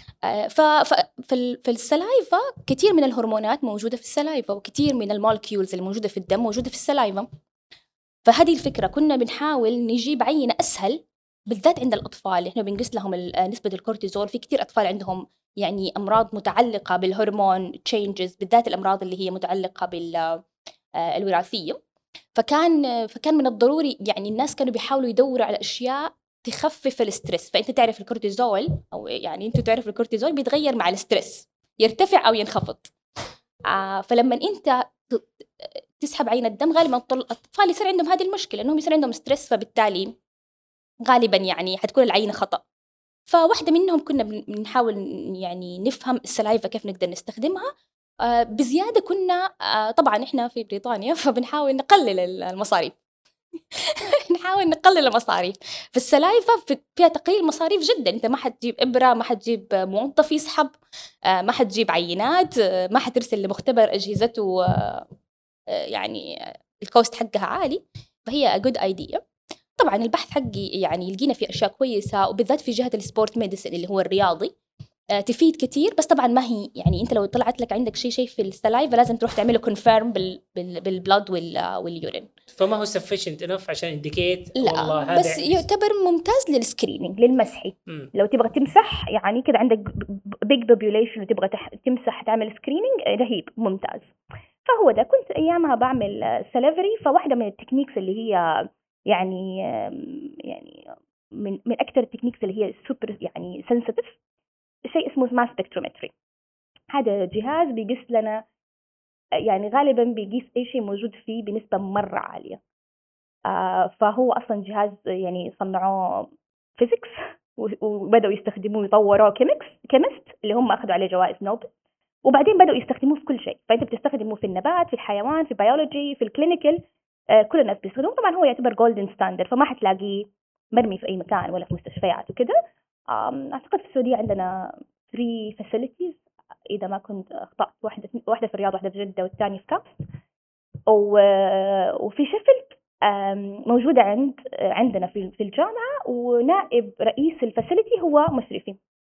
في السلايفا كتير من الهرمونات موجودة في السلايفا، وكتير من المولكيولز اللي موجودة في الدم موجودة في السلايفا. فهذه الفكرة كنا بنحاول نجيب عينة أسهل، بالذات عند الأطفال. إحنا بنقيس لهم نسبة الكورتيزول. في كتير أطفال عندهم يعني أمراض متعلقة بالهرمون تشينجز، بالذات الأمراض اللي هي متعلقة بالوراثية. فكان من الضروري يعني الناس كانوا بيحاولوا يدوروا على أشياء تخفف الستريس. فأنت تعرف الكورتيزول، أو يعني أنتوا تعرفوا الكورتيزول بيتغير مع الستريس، يرتفع أو ينخفض. فلما أنت تسحب عين الدم غالبا الأطفال يصير عندهم هذه المشكلة، أنهم يصير عندهم ستريس، فبالتالي غالبا يعني حتكون العينة خطأ. فواحدة منهم كنا بنحاول يعني نفهم السلايفا كيف نقدر نستخدمها. بزيادة كنا طبعا إحنا في بريطانيا فبنحاول نقلل المصاريف نحاول نقلل المصاريف. في السلايفا فيها تقليل مصاريف جدا. انت ما حتجيب ابره، ما حتجيب موظف يسحب، ما حتجيب عينات، ما حترسل لمختبر اجهزته يعني الكوست حقها عالي. فهي جود ايديا. طبعا البحث حقي يعني لقينا فيه اشياء كويسه، وبالذات في جهه السبورت ميديسن اللي هو الرياضي تفيد كتير. بس طبعا ما هي يعني انت لو طلعت لك عندك شيء في السلايفا لازم تروح تعمله كونفيرم بالبلد واليورين. فما هو sufficient enough عشان انديكيت والله هذا بس يعتبر ممتاز للسكرينينج للمسحي. لو تبغى تمسح يعني كذا عندك big population وتبغى تمسح تعمل سكرينينج رهيب ممتاز. فهو ده كنت ايامها بعمل سليفري. فواحده من التكنيكس اللي هي يعني من اكثر التكنيكس اللي هي سوبر يعني سنسيتيف شيء اسمه ماس سبكترومتري. هذا جهاز بيقيس لنا يعني غالبا بيقيس اي شيء موجود فيه بنسبه مره عاليه. فهو اصلا جهاز يعني صنعوه فيزيكس وبداوا يستخدموه يطوروه كيمست اللي هم اخذوا عليه جوائز نوبل، وبعدين بداوا يستخدموه في كل شيء. فانت بتستخدمه في النبات، في الحيوان، في البيولوجي، في الكلينيكال، كل الناس بيستخدموه. طبعا هو يعتبر جولدن ستاندرد، فما حتلاقيه مرمي في اي مكان ولا في مستشفيات وكده. اعتقد في السعوديه عندنا 3 فاسيلتيز اذا ما كنت اخطات، واحده في الرياض، واحده في جده، والثانيه في كاست، وفي شيفيلد موجوده عندنا في الجامعه، ونائب رئيس الفاسيلتي هو مشرفي.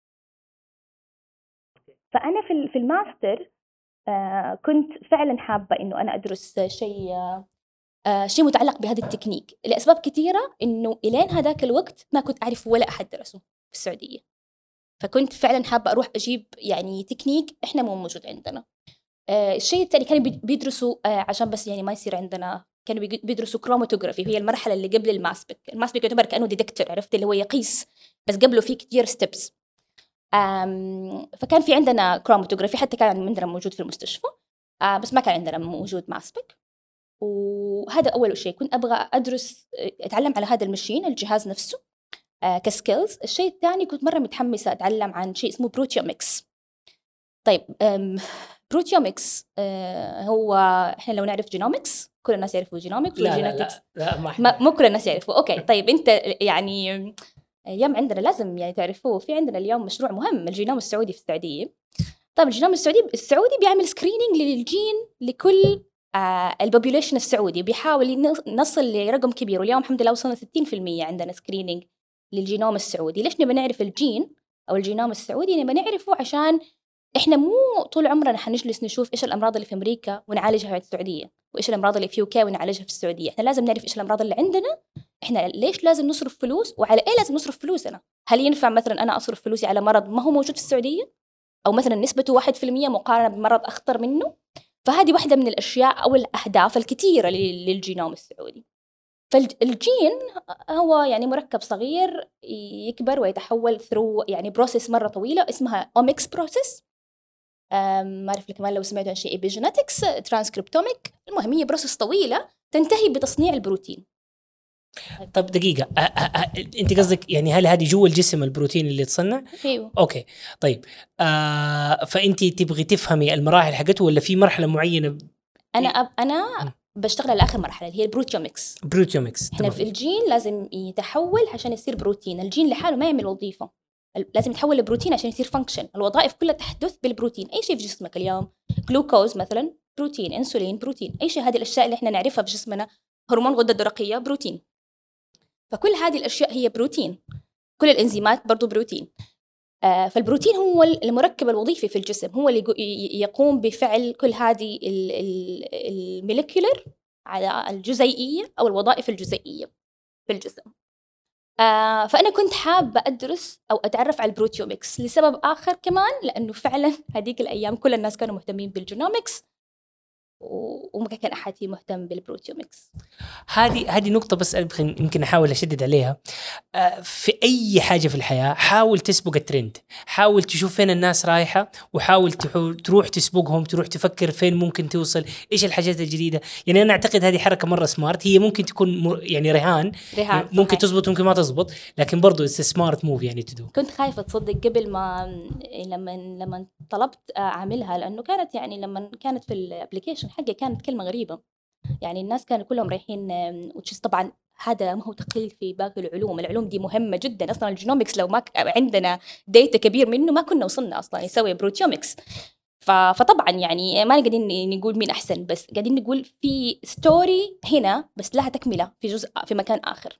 فانا في الماستر كنت فعلا حابه انه انا ادرس شيء متعلق بهذا التكنيك لاسباب كثيره، انه الين هذاك الوقت ما كنت اعرف ولا احد درسه في السعوديه. فكنت فعلا حابه اروح اجيب يعني تكنيك احنا مو موجود عندنا. الشيء الثاني كانوا بيدرسوا عشان بس يعني ما يصير عندنا، كانوا بيدرسوا كروماتوغرافي، وهي المرحله اللي قبل الماسبك يعتبر كانه ديتكتور، عرفت اللي هو يقيس، بس قبله في كتير ستيبس. فكان في عندنا كروماتوغرافي، حتى كان عندنا موجود في المستشفى، بس ما كان عندنا موجود ماسبك. وهذا اول شيء كنت ابغى ادرس، اتعلم على هذا المشين الجهاز نفسه كسكيلز. الشيء الثاني كنت مره متحمسه اتعلم عن شيء اسمه بروتيوميكس. طيب بروتيوميكس هو احنا لو نعرف جينوميكس، كل الناس يعرفوا جينوميكس وجينيتكس. لا مو كل الناس يعرفوا. اوكي طيب انت يعني اليوم عندنا لازم يعني تعرفوه، في عندنا اليوم مشروع مهم، الجينوم السعودي في السعوديه. طيب الجينوم السعودي بيعمل سكرينينج للجين لكل البوبوليشن السعودي، بيحاول نصل لرقم كبير، واليوم الحمد لله وصلنا 60% عندنا سكرينينج للجينوم السعودي. ليش نبي نعرف الجين؟ أو الجينوم السعودي نبى نعرفه، عشان إحنا مو طول عمرنا حنجلس نشوف إيش الأمراض اللي في أمريكا ونعالجها في السعودية، وإيش الأمراض اللي في UK ونعالجها في السعودية. إحنا لازم نعرف إيش الأمراض اللي عندنا، إحنا ليش لازم نصرف فلوس، وعلى إيه لازم نصرف فلوسنا. هل ينفع مثلا أنا أصرف فلوسي على مرض ما هو موجود في السعودية، أو مثلا نسبته 1% مقارنة بمرض أخطر منه؟ فهذه واحدة من الأشياء أو الأهداف الكثيرة للجينوم السعودي. فالجين هو يعني مركب صغير يكبر ويتحول ثرو يعني بروسيس مرة طويلة اسمها أوميكس بروسيس. ما أعرف كمان لو سمعتوا عن شيء إبيجينيتكس، ترانسكريبتوميك. المهم هي بروسيس طويلة تنتهي بتصنيع البروتين. طب دقيقة، أنت قصدك يعني هل هذه جوا الجسم البروتين اللي يتصنع؟ أيوه. أوكي طيب. فأنت تبغي تفهمي المراحل حقته ولا في مرحلة معينة؟ أنا بشتغل على آخر مرحلة اللي هي البروتيوميكس. إحنا في الجين لازم يتحول عشان يصير بروتين. الجين لحاله ما يعمل وظيفة، لازم يتحول لبروتين عشان يصير فانكشن. الوظائف كلها تحدث بالبروتين. أي شيء في جسمك اليوم، جلوكوز مثلا بروتين، انسولين بروتين، أي شيء. هذه الأشياء اللي إحنا نعرفها في جسمنا، هرمون غدة الدرقية بروتين. فكل هذه الأشياء هي بروتين، كل الإنزيمات برضو بروتين. فالبروتين هو المركب الوظيفي في الجسم، هو اللي يقوم بفعل كل هذه الموليكولر على الجزيئية أو الوظائف الجزيئية في الجسم. فأنا كنت حابة أدرس أو أتعرف على البروتيوميكس لسبب آخر كمان، لأنه فعلا هذيك الأيام كل الناس كانوا مهتمين بالجينوميكس وما كان أحد مهتم بالبروتيوميكس. هذه نقطة بس يمكن أحاول أشدد عليها. في أي حاجة في الحياة حاول تسبق الترند، حاول تشوف فين الناس رايحة وحاول تروح تسبقهم، تروح تفكر فين ممكن توصل، إيش الحاجات الجديدة. يعني أنا أعتقد هذه حركة مرة سمارت. هي ممكن تكون يعني رهان يعني ممكن تزبط ممكن ما تزبط، لكن برضو it's a smart move يعني تدو. كنت خايفة تصدق قبل ما لما طلبت أعملها، لأنه كانت يعني لما كانت في الابليكيشن حقي كانت كلمة غريبة. يعني الناس كانوا كلهم رايحين، وتشيز طبعا هذا ما هو تقليل في باقي العلوم دي مهمة جدا. أصلا الجينوميكس لو ما عندنا ديتا كبير منه ما كنا وصلنا أصلا يسوي بروتيوميكس. فطبعا يعني ما قاعدين نقول مين أحسن، بس قاعدين نقول في ستوري هنا بس لها تكملة في جزء في مكان آخر.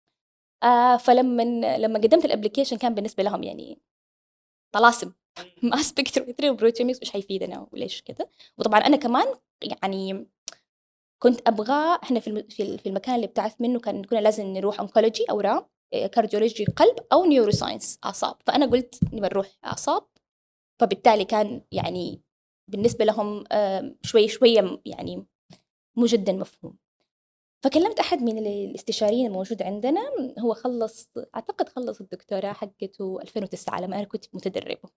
فلما قدمت الابليكيشن كان بالنسبة لهم يعني طلاسم ما سبكترومتري وبروتيوميكس مش حيفيدنا وليش كده. وطبعا أنا كمان يعني كنت أبغى، إحنا في المكان اللي ابتعث منه كنا لازم نروح أونكولوجي أو كارديولوجي قلب أو نيوروساينس أعصاب. فأنا قلت نبى نروح أعصاب، فبالتالي كان يعني بالنسبة لهم شوية يعني مو جدا مفهوم. فكلمت أحد من الاستشاريين الموجود عندنا، هو أعتقد خلص الدكتوراه حقته 2009 لما أنا كنت متدربة.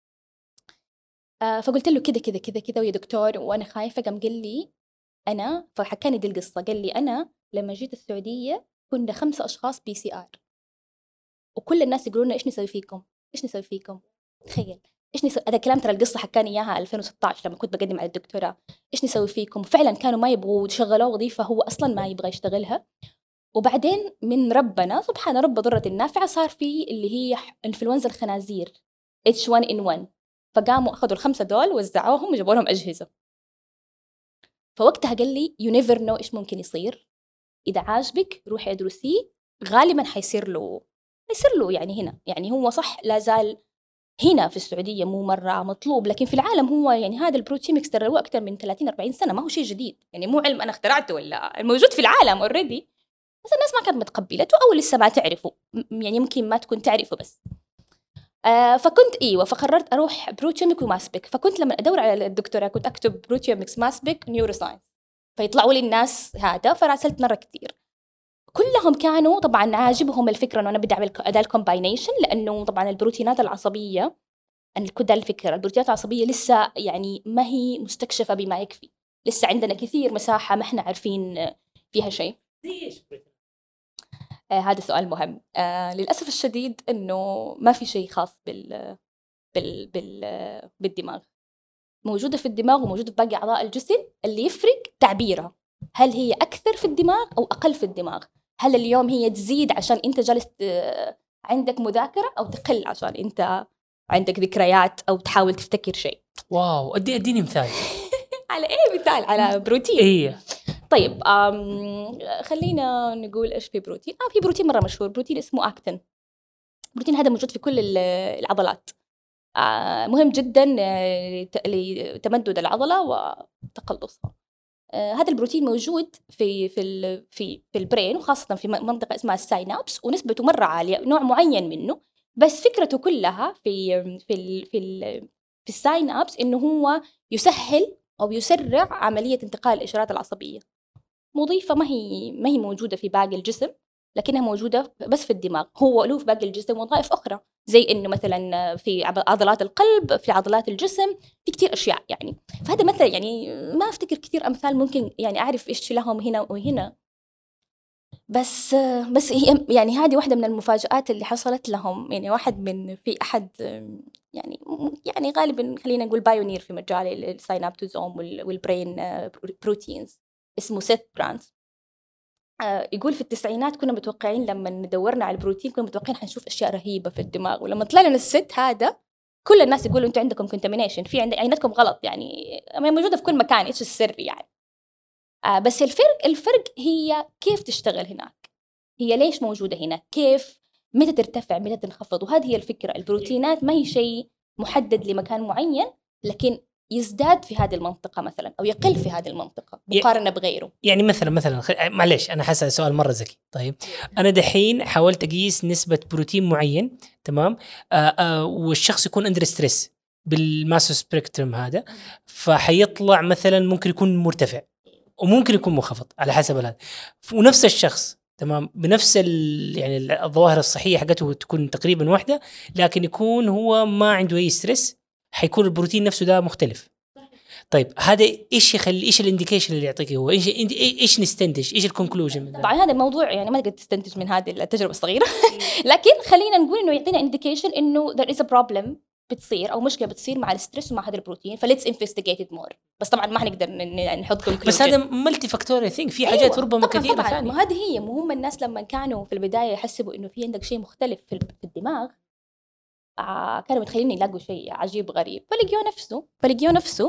فقلت له كده كده كده كده ويا دكتور وأنا خايفة. قام قال لي أنا، فحكاني دي القصة، قال لي أنا لما جيت السعودية كنا 5 أشخاص PCR، وكل الناس يقولون إيش نسوي فيكم إيش نسوي فيكم. تخيل إيش نسوي. هذا كلام ترى القصة حكاني إياها 2016 لما كنت بقدم على الدكتوراه. إيش نسوي فيكم. فعلا كانوا ما يبغوا يشغلوا وظيفة هو أصلا ما يبغى يشتغلها. وبعدين من ربنا سبحان رب ضرة النافعة صار في اللي هي إنفلونزا الخنازير H1N1. فقاموا أخذوا ال5 دول وزعوهم وجابوا لهم أجهزة. فوقتها قال لي you never know إيش ممكن يصير. إذا عاجبك روحي ادرسيه، غالبا حيصير له يعني هنا. يعني هو صح لا زال هنا في السعودية مو مرة مطلوب، لكن في العالم هو يعني هذا البروتيوميكس ترى له أكثر من 30-40 سنة، ما هو شيء جديد. يعني مو علم أنا اخترعته ولا موجود في العالم already، بس الناس ما كانت متقبلته أو لسه ما تعرفه. يعني ممكن ما تكون تعرفه بس. فكنت فقررت أروح بروتيوميك وماسبك. فكنت لما أدور على الدكتوراه كنت أكتب بروتيوميكس ماسبك نيوروساينس فيطلعوا لي الناس هذا. فراسلت مرة كتير، كلهم كانوا طبعا عاجبهم الفكرة أنه أنا بدي أعمل أداة الكومباينيشن، لأنه طبعا البروتينات العصبية كده الفكرة البروتينات العصبية لسه يعني ما هي مستكشفة بما يكفي. لسه عندنا كثير مساحة ما احنا عارفين فيها شيء. هذا سؤال مهم. للأسف الشديد أنه ما في شيء خاص بالدماغ. موجودة في الدماغ وموجودة في باقي أعضاء الجسم. اللي يفرق تعبيرها، هل هي أكثر في الدماغ أو أقل في الدماغ. هل اليوم هي تزيد عشان أنت جالس عندك مذاكرة، أو تقل عشان أنت عندك ذكريات أو تحاول تفتكر شيء. واو، اديني مثال. على إيه مثال؟ على بروتين. إيه. طيب خلينا نقول إيش في بروتين. في بروتين مرة مشهور، بروتين اسمه أكتين. البروتين هذا موجود في كل العضلات، مهم جدا لتمدد العضلة وتقلصها. هذا البروتين موجود في البرين، وخاصة في منطقة اسمها الساينابس، ونسبته مرة عالية، نوع معين منه. بس فكرته كلها في الساينابس إنه هو يسهل أو يسرع عملية انتقال الإشارات العصبية. مضيفة ما هي موجودة في باقي الجسم، لكنها موجودة بس في الدماغ. هو له في باقي الجسم وظائف أخرى، زي إنه مثلا في عضلات القلب، في عضلات الجسم، في كتير أشياء يعني. فهذا مثلا يعني ما أفتكر كتير أمثال ممكن يعني أعرف إيش لهم هنا وهنا، بس هي يعني هذه واحدة من المفاجآت اللي حصلت لهم. يعني واحد من في أحد يعني غالبا خلينا نقول بايونير في مجال الساينابتوزوم والبرين بروتينز، اسمه سيث برانز. يقول في التسعينات كنا متوقعين لما ندورنا على البروتين كنا متوقعين حنشوف أشياء رهيبة في الدماغ، ولما طلعنا للست هذا كل الناس يقولوا أنتوا عندكم كونتامينيشن، في عينتكم غلط، يعني موجودة في كل مكان، إيش السر يعني؟ بس الفرق هي كيف تشتغل هناك، هي ليش موجودة هنا، كيف، متى ترتفع، متى تنخفض. وهذه هي الفكرة. البروتينات ما هي شيء محدد لمكان معين، لكن يزداد في هذه المنطقة مثلا أو يقل في هذه المنطقة مقارنة بغيره. يعني مثلا معليش أنا حاسة سؤال مرة ذكي. طيب أنا دحين حاولت أقيس نسبة بروتين معين، تمام، والشخص يكون اندر ستريس بالماسو سبيكترم هذا، فحيطلع مثلا ممكن يكون مرتفع وممكن يكون منخفض على حسب هذا. ونفس الشخص تمام بنفس يعني الظواهر الصحية حقته تكون تقريبا واحدة، لكن يكون هو ما عنده أي ستريس، حيكون البروتين نفسه ده مختلف. طيب هذا ايش يخلي، ايش الانديكيشن اللي يعطيك هو، ايش نستنتج، ايش الكونكلوجن؟ طبعا هذا الموضوع يعني ما تقدر تستنتج من هذه التجربة الصغيرة لكن خلينا نقول انه يعطينا انديكيشن انه there is a problem بتصير او مشكله بتصير مع الستريس ومع هذا البروتين، فليتس انفستيجيت ات مور. بس طبعا ما حنقدر نحط كونكلوجن، بس هذا ملتي فاكتوريال ثينك، في حاجات أيوة. ربما طبعاً كثيره ثانيه. وهذه هي مهم. الناس لما كانوا في البدايه يحسبوا انه في عندك شيء مختلف في الدماغ، كانوا متخيلين يلاقوا شيء عجيب غريب، فلقيوا نفسه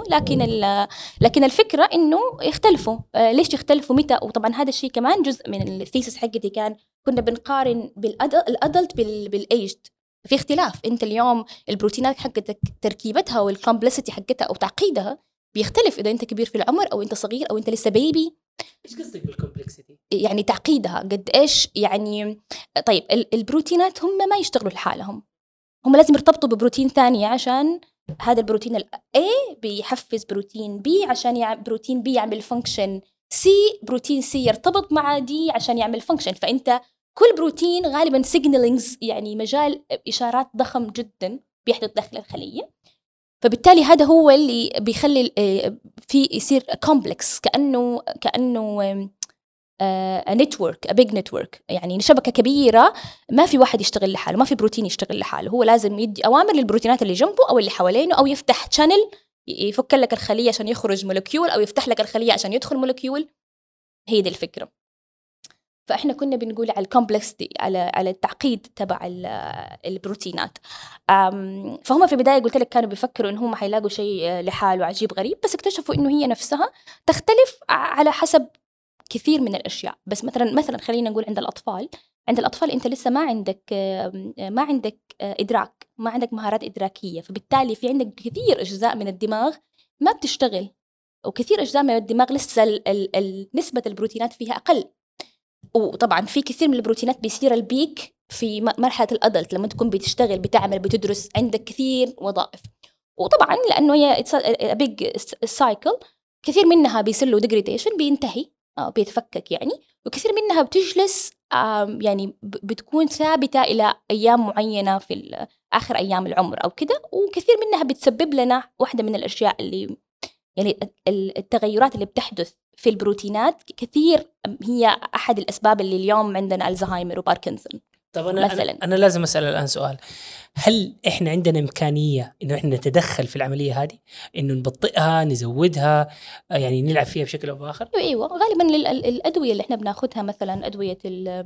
لكن الفكره انه يختلفوا. ليش يختلفوا، متى؟ وطبعا هذا الشيء كمان جزء من الثيسس حقتي، كنا بنقارن بالادلت بالايجد، في اختلاف. انت اليوم البروتينات حقتك تركيبتها والكومبلكسيتي حقتها او تعقيدها بيختلف اذا انت كبير في العمر او انت صغير او انت لسه بيبي. ايش قصدك بالكومبلكسيتي؟ يعني تعقيدها قد ايش يعني. طيب البروتينات هم ما يشتغلوا لحالهم، هم لازم يرتبطوا ببروتين ثاني عشان هذا البروتين A بيحفز بروتين B عشان بروتين B يعمل فانكشن C، بروتين C يرتبط مع D عشان يعمل فانكشن. فأنت كل بروتين غالبا سيجنالينجز، يعني مجال إشارات ضخم جدا بيحدث داخل الخلية، فبالتالي هذا هو اللي بيخلي في يصير كومبلكس، كأنه نتورك، بيج نتورك، يعني شبكة كبيرة، ما في واحد يشتغل لحاله، ما في بروتين يشتغل لحاله، هو لازم يدي أوامر للبروتينات اللي جنبه أو اللي حوالينه، أو يفتح شانل يفك لك الخلية عشان يخرج مولكيول، أو يفتح لك الخلية عشان يدخل مولكيول. هي دي الفكرة. فإحنا كنا بنقول على الكومبلكسيتي، على التعقيد تبع البروتينات. فهم في البداية قلت لك كانوا بيفكروا إن هم حيلاقوا شيء لحاله عجيب غريب، بس اكتشفوا إنه هي نفسها تختلف على حسب كثير من الأشياء. بس مثلا خلينا نقول عند الأطفال أنت لسه ما عندك إدراك، ما عندك مهارات إدراكية، فبالتالي في عندك كثير أجزاء من الدماغ ما بتشتغل، وكثير أجزاء من الدماغ لسه نسبة البروتينات فيها أقل. وطبعا في كثير من البروتينات بيصير البيك في مرحلة الأدلت، لما تكون بتشتغل، بتعمل، بتدرس، عندك كثير وظائف. وطبعا لأنه هي بيج سايكل، كثير منها بيصير له ديجريديشن، بينتهي، بيتفكك يعني، وكثير منها بتجلس يعني بتكون ثابتة إلى أيام معينة في آخر أيام العمر أو كده. وكثير منها بتسبب لنا واحدة من الأشياء اللي يعني التغيرات اللي بتحدث في البروتينات كثير هي أحد الأسباب اللي اليوم عندنا الزهايمر وباركنسون. طب أنا لازم أسأل الآن سؤال، هل إحنا عندنا إمكانية إنه إحنا نتدخل في العملية هذه، إنه نبطئها، نزودها، يعني نلعب فيها بشكل أو بآخر؟ أيوة غالبا الأدوية اللي إحنا بناخدها، مثلا أدوية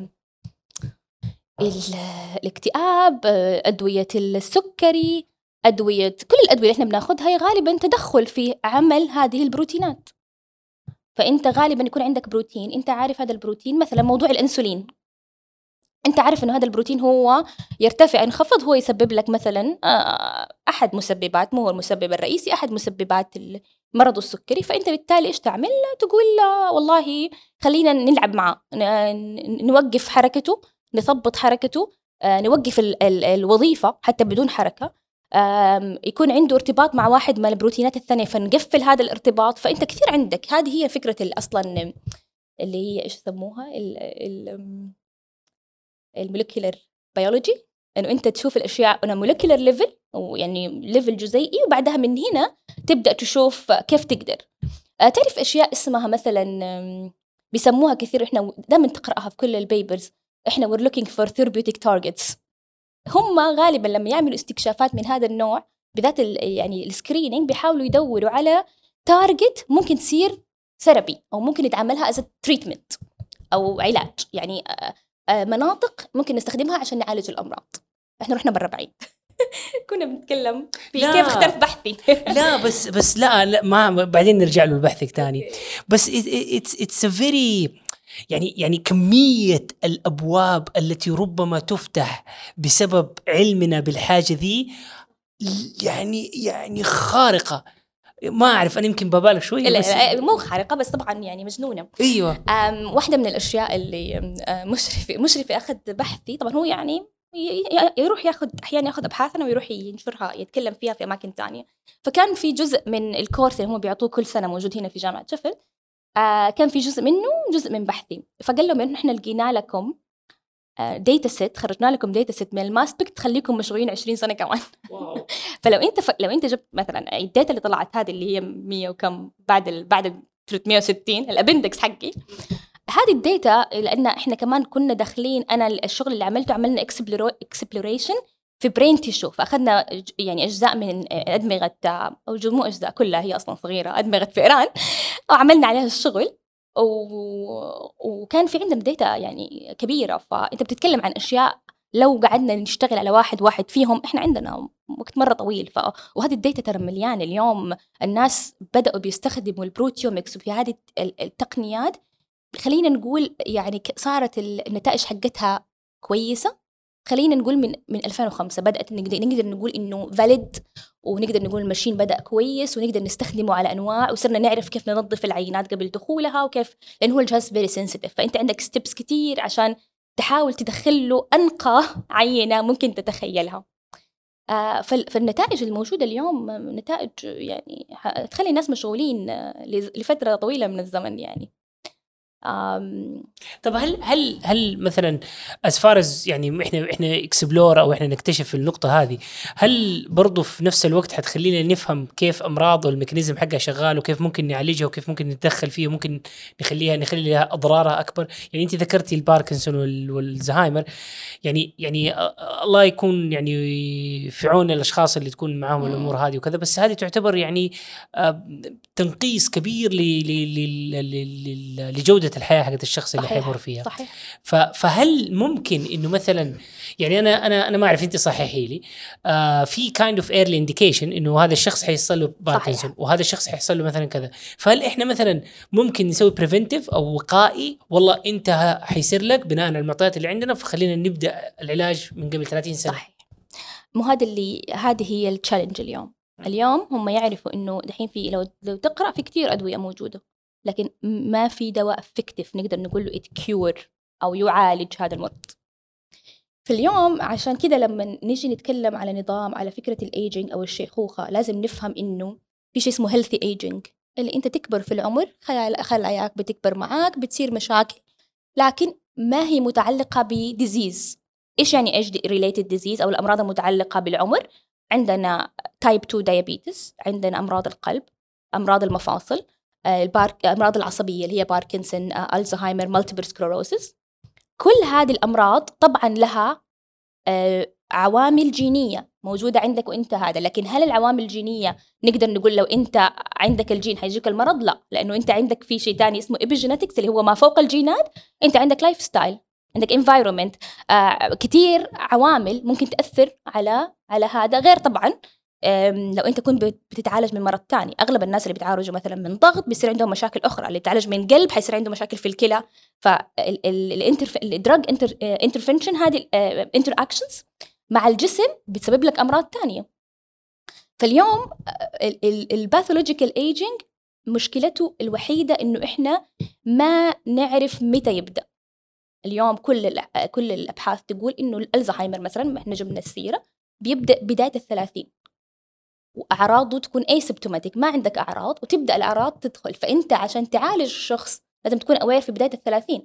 الاكتئاب، أدوية السكري، كل الأدوية اللي إحنا بناخدها هي غالبا تدخل في عمل هذه البروتينات. فأنت غالبا يكون عندك بروتين، أنت عارف هذا البروتين، مثلا موضوع الأنسولين، أنت عارف إنه هذا البروتين هو يرتفع ينخفض، هو يسبب لك مثلا أحد مسببات، مو هو المسبب الرئيسي، أحد مسببات مرض السكري. فأنت بالتالي إيش تعمل؟ تقول والله خلينا نلعب معه، نوقف حركته، نثبط حركته، نوقف الوظيفة حتى بدون حركة، يكون عنده ارتباط مع واحد من البروتينات الثانية فنقفل هذا الارتباط. فأنت كثير عندك، هذه هي فكرة أصلا اللي هي إيش يسموها المولكيولر بيولوجي، إنه أنت تشوف الأشياء على مولكيولر ليفل، أو يعني ليفل جزيئي، وبعدها من هنا تبدأ تشوف كيف تقدر تعرف أشياء اسمها مثلا بيسموها كثير، إحنا دائما تقرأها في كل البيبرز، إحنا we're looking for therapeutic targets. هم غالبا لما يعملوا استكشافات من هذا النوع بذات يعني السكرينينج بيحاولوا يدوروا على تارجت ممكن تصير ثيرابي، أو ممكن يتعملها as a treatment أو علاج، يعني مناطق ممكن نستخدمها عشان نعالج الأمراض. إحنا رحنا برا بعيد. كنا بنتكلم في كيف اخترت بحثي. لا بس لا ما بعدين نرجع له لبحثك تاني. بس it's a very يعني كمية الأبواب التي ربما تفتح بسبب علمنا بالحاجة ذي يعني خارقة. ما أعرف، أنا يمكن ببالغ شوية، بس مو خارقة، بس طبعا يعني مجنونة. أيوة. واحدة من الأشياء اللي مشرفي أخذ بحثي، طبعا هو يعني يروح أحيانا ياخذ أبحاثنا ويروح ينشرها، يتكلم فيها في أماكن تانية. فكان في جزء من الكورس اللي هم بيعطوه كل سنة موجود هنا في جامعة شيفيلد، كان في جزء من بحثي. فقال لهم إنه إحنا لقينا لكم داتا سيت، خرجنا لكم داتا سيت من الماسبك تخليكم مشغولين 20 سنة كمان. فلو انت جبت مثلا الداتا اللي طلعت هذه اللي هي 100 وكم بعد 360 الابندكس حقي، هذه الداتا، لان احنا كمان كنا داخلين، انا الشغل اللي عملنا اكسبلوريشن في برين تيشو، فاخذنا يعني اجزاء من ادمغه، او مو اجزاء كلها، هي اصلا صغيره، ادمغه فئران، وعملنا عليها الشغل. وكان في عندنا داتا يعني كبيرة. فأنت بتتكلم عن أشياء لو قعدنا نشتغل على واحد فيهم إحنا عندنا وقت مرة طويل. وهذه الداتا ترى مليانة. اليوم الناس بدأوا بيستخدموا البروتيوميكس وفي هذه التقنيات، خلينا نقول يعني صارت النتائج حقتها كويسة. خلينا نقول من 2005 بدأت نقدر نقول إنه valid، ونقدر نقول الماشين بدأ كويس، ونقدر نستخدمه على أنواع، وصرنا نعرف كيف ننظف العينات قبل دخولها، وكيف، لأنه هو الجهاز very sensitive. فأنت عندك steps كتير عشان تحاول تدخل له أنقى عينة ممكن تتخيلها. فالنتائج الموجودة اليوم نتائج يعني تخلي الناس مشغولين لفترة طويلة من الزمن يعني. طب هل مثلا as far as يعني احنا اكسبلور او احنا نكتشف النقطه هذه، هل برضو في نفس الوقت حتخلينا نفهم كيف امراض والميكانيزم حقها شغال، وكيف ممكن نعالجها، وكيف ممكن نتدخل فيها، وممكن نخلي لها اضرارها اكبر؟ يعني انت ذكرتي الباركنسون والزهايمر، يعني الله يكون يعني في عون الاشخاص اللي تكون معهم الامور هذه وكذا، بس هذه تعتبر يعني تنقيص كبير لجودة الحياة حقت الشخص اللي حيمر فيها. صحيح. فهل ممكن إنه مثلا يعني أنا ما أعرف، أنت صحيحي لي، في kind of early indication إنه هذا الشخص حيصل له باركنسون، وهذا الشخص حيصل له مثلا كذا. فهل إحنا مثلا ممكن نسوي preventive أو وقائي، والله أنت حيصير لك بناء على المعطيات اللي عندنا، فخلينا نبدأ العلاج من قبل 30 سنة؟ صحيح. مو هذه هي التشالنج اليوم هم يعرفوا إنه دحين في لو تقرأ في كتير أدوية موجودة، لكن ما في دواء افكتيف نقدر نقول له كيور أو يعالج هذا المرض. في اليوم عشان كده لما نيجي نتكلم على نظام، على فكرة الأيجينج أو الشيخوخة، لازم نفهم إنه في شيء اسمه healthy aging، اللي أنت تكبر في العمر، خلاياك بتكبر معاك، بتصير مشاكل، لكن ما هي متعلقة بديزيز. إيش يعني age related disease أو الأمراض المتعلقة بالعمر؟ عندنا type 2 diabetes، عندنا أمراض القلب، أمراض المفاصل، الأمراض العصبية اللي هي باركنسون، ألزهايمر، مالتيبل سكلروسيس. كل هذه الأمراض طبعا لها عوامل جينية موجودة عندك وإنت هذا، لكن هل العوامل الجينية نقدر نقول لو أنت عندك الجين حيجيك المرض؟ لا، لأنه أنت عندك في شيء تاني اسمه epigenetics اللي هو ما فوق الجينات. أنت عندك لايف ستايل، عندك environment، كتير عوامل ممكن تأثر على هذا، غير طبعا لو انت كنت بتتعالج من مرض تاني، اغلب الناس اللي بيتعالجوا مثلا من ضغط بيصير عندهم مشاكل اخرى، اللي بيتعالج من قلب حيصير عنده مشاكل في الكلى. فالدراج انترفنشن هذه الانتر اكشنز مع الجسم بتسبب لك امراض تانية. فاليوم الباثولوجيكال ايجينج مشكلته الوحيده انه احنا ما نعرف متى يبدا. اليوم كل الابحاث تقول انه الالزهايمر مثلا، احنا جبنا السيره، بيبدا بدايه 30 واعراضه تكون اسيمبتوماتيك، ما عندك اعراض وتبدا الاعراض تدخل. فانت عشان تعالج الشخص لازم تكون اوير في بدايه 30.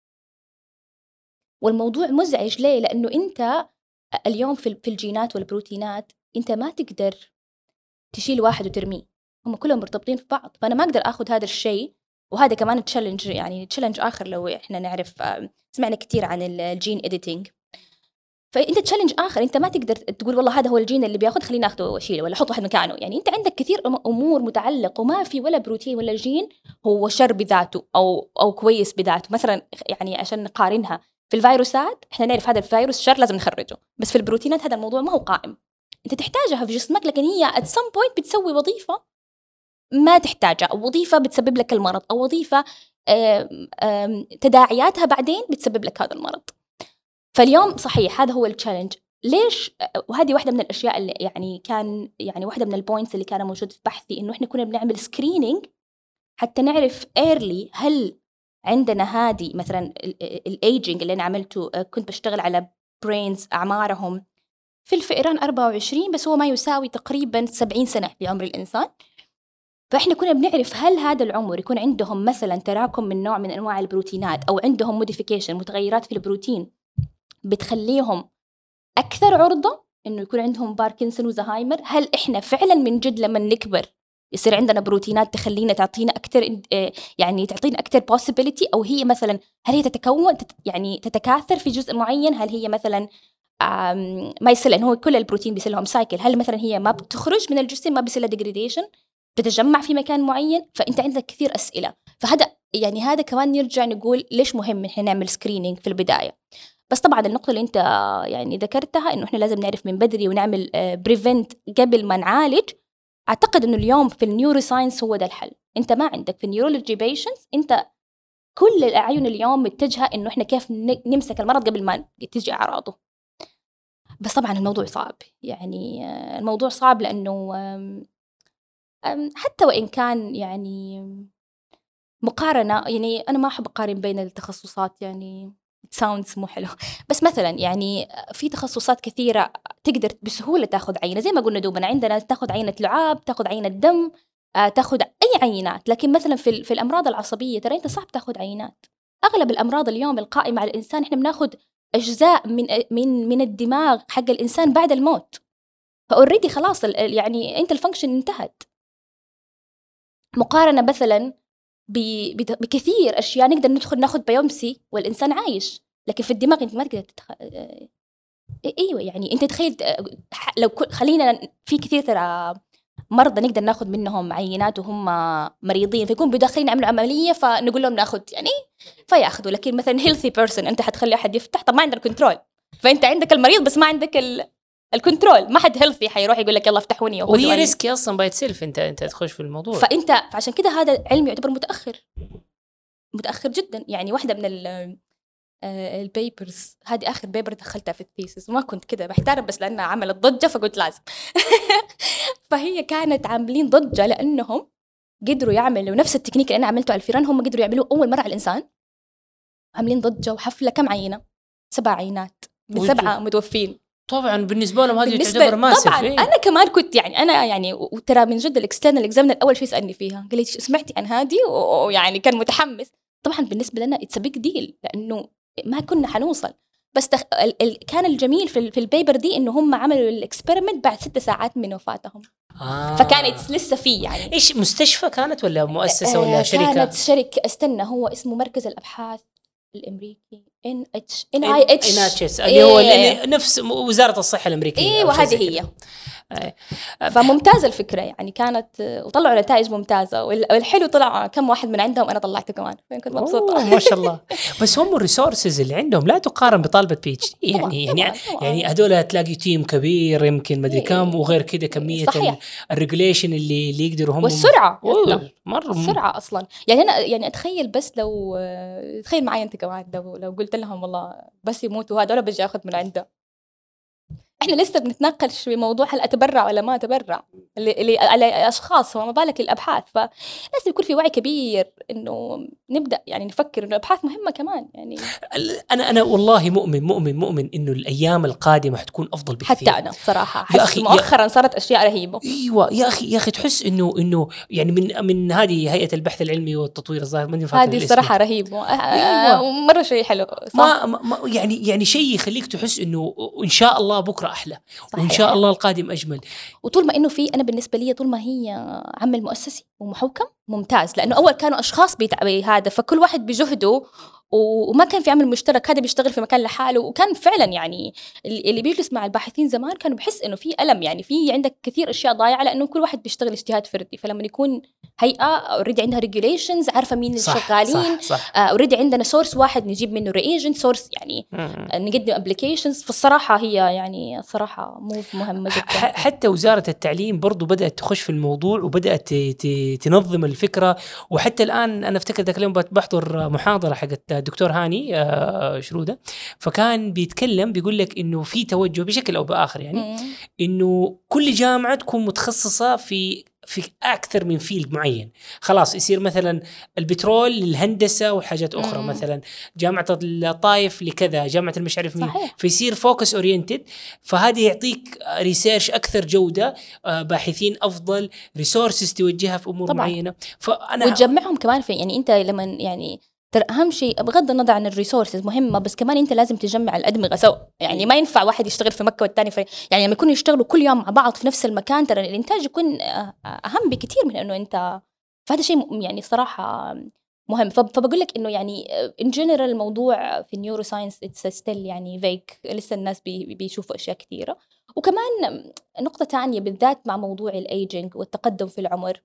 والموضوع مزعج ليه؟ لانه انت اليوم في الجينات والبروتينات انت ما تقدر تشيل واحد وترميه، هم كلهم مرتبطين في بعض. فانا ما اقدر اخذ هذا الشيء، وهذا كمان تشالنج، يعني تشالنج اخر لو احنا نعرف سمعنا كثير عن الجين اديتنج. فانت تشالنج اخر، انت ما تقدر تقول والله هذا هو الجين اللي بياخذ خلينا ناخذه واشيله ولا احط واحد مكانه. يعني انت عندك كثير امور متعلق، وما في ولا بروتين ولا جين هو شر بذاته او كويس بذاته. مثلا يعني عشان نقارنها في الفيروسات، احنا نعرف هذا الفيروس شر لازم نخرجه، بس في البروتينات هذا الموضوع ما هو قائم، انت تحتاجها في جسمك، لكن هي at some point بتسوي وظيفة ما تحتاجها، او وظيفة بتسبب لك المرض، او وظيفة تداعياتها بعدين بتسبب لك هذا المرض. فاليوم صحيح هذا هو التشالنج. ليش؟ وهذه واحدة من الأشياء اللي يعني كان يعني واحدة من البوينتس اللي كان موجود في بحثي، إنه إحنا كنا بنعمل سكرينينج حتى نعرف early هل عندنا هذه مثلا الايجينج اللي أنا عملته. كنت بشتغل على برينز أعمارهم في الفئران 24، بس هو ما يساوي تقريبا 70 سنة بعمر الإنسان. فإحنا كنا بنعرف هل هذا العمر يكون عندهم مثلا تراكم من نوع من أنواع البروتينات، أو عندهم موديفيكيشن متغيرات في البروتين بتخليهم أكثر عرضة إنه يكون عندهم باركنسون وزهايمر. هل إحنا فعلا من جد لما نكبر يصير عندنا بروتينات تخلينا تعطينا أكثر، يعني تعطينا أكثر possibility، أو هي مثلا هل هي تتكون يعني تتكاثر في جزء معين؟ هل هي مثلا ما يصير، لأنه هو كل البروتين بيصير لهم سايكل، هل مثلا هي ما بتخرج من الجسم، ما بيصير لها degradation، بتتجمع في مكان معين؟ فأنت عندك كثير أسئلة. فهذا يعني هذا كمان نرجع نقول ليش مهم إحنا نعمل سكرينينج في البداية. بس طبعا النقطة اللي انت يعني ذكرتها انه احنا لازم نعرف من بدري ونعمل بريفنت قبل ما نعالج. اعتقد انه اليوم في النيورو ساينس هو ده الحل. انت ما عندك في النيورولوجي بيشنتس، انت كل الاعين اليوم متجهة انه احنا كيف نمسك المرض قبل ما تجي اعراضه. بس طبعا الموضوع صعب، يعني الموضوع صعب لانه حتى وان كان يعني مقارنة، يعني انا ما احب اقارن بين التخصصات، يعني ساوندز مو حلو، بس مثلا يعني في تخصصات كثيرة تقدر بسهولة تاخذ عينة، زي ما قلنا دوبنا عندنا تاخذ عينة لعاب، تاخذ عينة دم، تاخذ أي عينات. لكن مثلا في الأمراض العصبية ترى أنت صعب تاخذ عينات. أغلب الأمراض اليوم القائمة على الإنسان إحنا بناخذ أجزاء من الدماغ حق الإنسان بعد الموت، فأوريدي خلاص يعني أنت الفانكشن انتهت. مقارنة مثلا بكثير أشياء نقدر ندخل ناخذ بايومسي والإنسان عايش، لكن في الدماغ أنت ما تقدر أيوة يعني أنت تخيل لو خلينا في كثير ترى مرضى نقدر ناخذ منهم عينات وهم مريضين، فيكون بداخلين يعملوا عملية فنقول لهم ناخذ يعني فياخذوا. لكن مثلا healthy person أنت حتخلي أحد يفتح، طب ما عندك كنترول، فأنت عندك المريض بس ما عندك الكنترول. ما حد هيلثي حيروح يقول لك يلا افتحوني، وهي ريسكي اصلا باي سيلف انت تخش في الموضوع. فعشان كده هذا علم يعتبر متاخر جدا. يعني واحده من البيبرز هذه اخر بيبر دخلتها في الثيسس، وما كنت كده بحترم بس لانها عملت ضجه فقلت لازم فهي كانت عاملين ضجه لانهم قدروا يعملوا نفس التكنيك اللي انا عملته على الفيران، هم قدروا يعملوه اول مره على الانسان. عاملين ضجه وحفله. كم عينه؟ 7 عينات من 7 متوفين. طبعا بالنسبه لهم هذه تعتبر ماسف. طبعا انا كمان كنت يعني انا يعني وترى من جد الاكسترنال اكزامنر اول شيء سالني فيها قال لي سمعتي عن هذه، ويعني كان متحمس. طبعا بالنسبه لنا اتس بيج ديل لانه ما كنا حنوصل. بس كان الجميل في البيبر دي انه هم عملوا الاكسبيرمنت بعد 6 ساعات من وفاتهم. فكانت لسه في يعني ايش مستشفى كانت ولا مؤسسه ولا شركه؟ كانت شركه، استنى هو اسمه مركز الابحاث الامريكي، NIH اللي هو نفس وزارة الصحة الأمريكية. ايوه هذه هي. فممتازة الفكرة يعني كانت، وطلعوا نتائج ممتازة، والحلو طلع كم واحد من عندهم أنا طلعته كمان، كنت مبسوطة. ما شاء الله. بس هم الريسورسز اللي عندهم لا تقارن بطالبة PhD يعني هذول تلاقي تيم كبير يمكن مدري كم، وغير كده كمية الريجوليشن اللي يقدروا هم، والسرعة مرة السرعة أصلا. يعني أنا يعني أتخيل، بس لو تخيل معي أنت كمان لو قلت لهم والله بس يموتوا هذول بجي أخذ من عنده. احنا لسه بنتناقش في موضوع هل اتبرع ولا ما اتبرع اللي على اشخاص، وما بالك الابحاث. فلازم يكون في وعي كبير انه نبدا يعني نفكر انه الابحاث مهمه كمان. يعني انا والله مؤمن انه الايام القادمه حتكون افضل بكثير. حتى انا صراحه احس مؤخرا صارت اشياء رهيبه. ايوه يا اخي تحس انه يعني من هذه هيئه البحث العلمي والتطوير الظاهر، ما فاكر هذه الصراحه رهيبه. مره شيء حلو صح؟ ما يعني شيء يخليك تحس انه ان شاء الله بكره احلى، وإن شاء الله القادم أجمل. وطول ما إنه في، أنا بالنسبة لي طول ما هي عمل مؤسسي ومحوكم ممتاز، لأنه أول كانوا أشخاص بهذا، فكل واحد بجهده وما كان في عمل مشترك، هذا بيشتغل في مكان لحاله. وكان فعلا يعني اللي بيجلس مع الباحثين زمان كانوا بحس إنه في ألم، يعني في عندك كثير أشياء ضايعة، لأنه كل واحد بيشتغل اجتهاد فردي. فلما يكون هيئة اوريدي عندها ريجوليشنز، عارفة مين الشغالين، اوريدي عندنا سورس واحد نجيب منه ريجنت سورس، يعني نقدم ابليكيشنز. فالصراحة هي يعني صراحة مهمة جدا. حتى وزارة التعليم برضو بدأت تخش في الموضوع وبدأت تنظم الفكرة. وحتى الآن أنا أفتكر ذاك اليوم بحضر محاضرة حقت الدكتور هاني شرودة، فكان بيتكلم بيقول لك إنه في توجه بشكل أو بآخر، يعني إنه كل جامعة تكون متخصصة في أكثر من فيلد معين. خلاص يصير مثلا البترول للهندسة وحاجات أخرى، مثلا جامعة الطائف لكذا، جامعة المشعرف مين، فيصير فوكس أورينتد. فهذه يعطيك ريسيرش أكثر جودة، باحثين أفضل، ريسورسز توجهها في أمور طبعاً معينة. فأنا وتجمعهم كمان في، يعني أنت لما يعني أهم شيء بغض النظر عن الريسورسز مهمة، بس كمان أنت لازم تجمع الأدمغة سوا. يعني ما ينفع واحد يشتغل في مكة والتاني في، يعني لما يكونوا يشتغلوا كل يوم مع بعض في نفس المكان، ترى الإنتاج يكون أهم بكثير من إنه أنت. فهذا شيء يعني صراحة مهم. فبقول لك إنه يعني in general الموضوع في النيورو ساينس it's still يعني vague، لسه الناس بيشوفوا أشياء كثيرة. وكمان نقطة تانية بالذات مع موضوع الأيجينج والتقدم في العمر،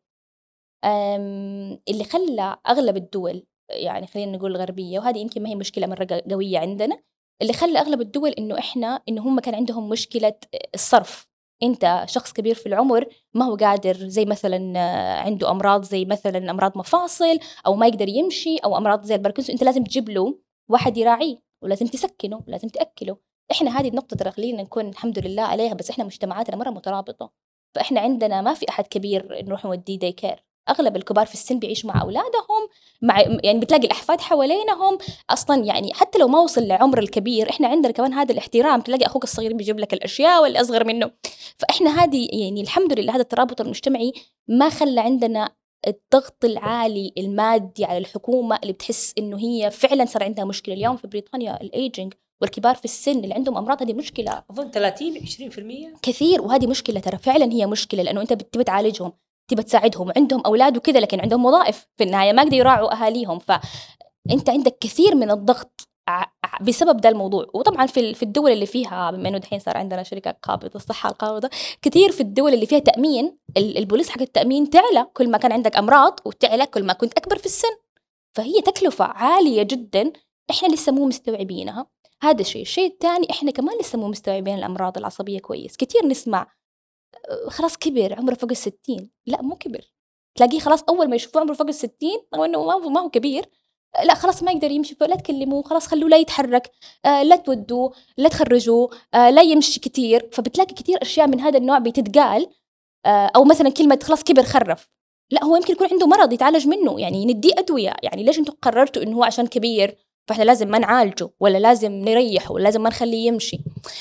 اللي خلى أغلب الدول، يعني خلينا نقول الغربية، وهذه يمكن ما هي مشكلة مرة قوية عندنا، اللي خلى أغلب الدول إنه هم كان عندهم مشكلة الصرف. أنت شخص كبير في العمر ما هو قادر، زي مثلا عنده أمراض زي مثلا أمراض مفاصل، أو ما يقدر يمشي، أو أمراض زي الباركنسون، أنت لازم تجيب له واحد يراعيه، ولازم تسكنه، ولازم تأكله. إحنا هذه النقطة ترى خلينا نكون الحمد لله عليها، بس إحنا مجتمعاتنا مرة مترابطة، فإحنا عندنا ما في أحد كبير نروح نوديه داي كير. أغلب الكبار في السن بيعيشوا مع أولادهم، يعني بتلاقي الأحفاد حوالينهم أصلا. يعني حتى لو ما وصل لعمر الكبير، إحنا عندنا كمان هذا الاحترام، تلاقي أخوك الصغير بيجيب لك الأشياء واللي أصغر منه. فإحنا هذه يعني الحمد لله هذا الترابط المجتمعي ما خلى عندنا الضغط العالي المادي على الحكومة، اللي بتحس إنه هي فعلا صار عندها مشكلة. اليوم في بريطانيا الأيجينج والكبار في السن اللي عندهم أمراض، هذه مشكلة أظن 30-20% كثير. وهذه مشكلة ترى فعلا، هي مشكلة، لأنه أنت بتبي تعالجهم، تبى تساعدهم، عندهم أولاد وكذا، لكن عندهم وظائف في النهاية ما يقدروا يراعوا أهاليهم. فأنت عندك كثير من الضغط بسبب ده الموضوع. وطبعا في الدول اللي فيها، بما إنه دحين صار عندنا شركة قابضة الصحة القابضة كثير، في الدول اللي فيها تأمين، البوليس حق التأمين تعلى كل ما كان عندك أمراض، وتعلى كل ما كنت أكبر في السن. فهي تكلفة عالية جدا، إحنا لسه مو مستوعبينها. هذا الشيء الثاني، إحنا كمان لسه مو مستوعبين الأمراض العصبية كويس. كثير نسمع خلاص كبر عمره فوق 60، لا مو كبر، تلاقيه خلاص أول ما يشوفه عمره فوق 60 أو إنه ما هو كبير، لا خلاص ما يقدر يمشي، لا تكلموه، خلاص خلوه لا يتحرك، لا تودوه، لا تخرجوه، لا يمشي كتير. فبتلاقي كتير أشياء من هذا النوع بتتقال، أو مثلا كلمة خلاص كبر خرف، لا هو يمكن يكون عنده مرض يتعالج منه، يعني نديه أدوية. يعني ليش أنتوا قررتوا إنه هو عشان كبير فإحنا لازم ما نعالجه، ولا لازم نريحه، ولا لازم ما نخليه يمشي؟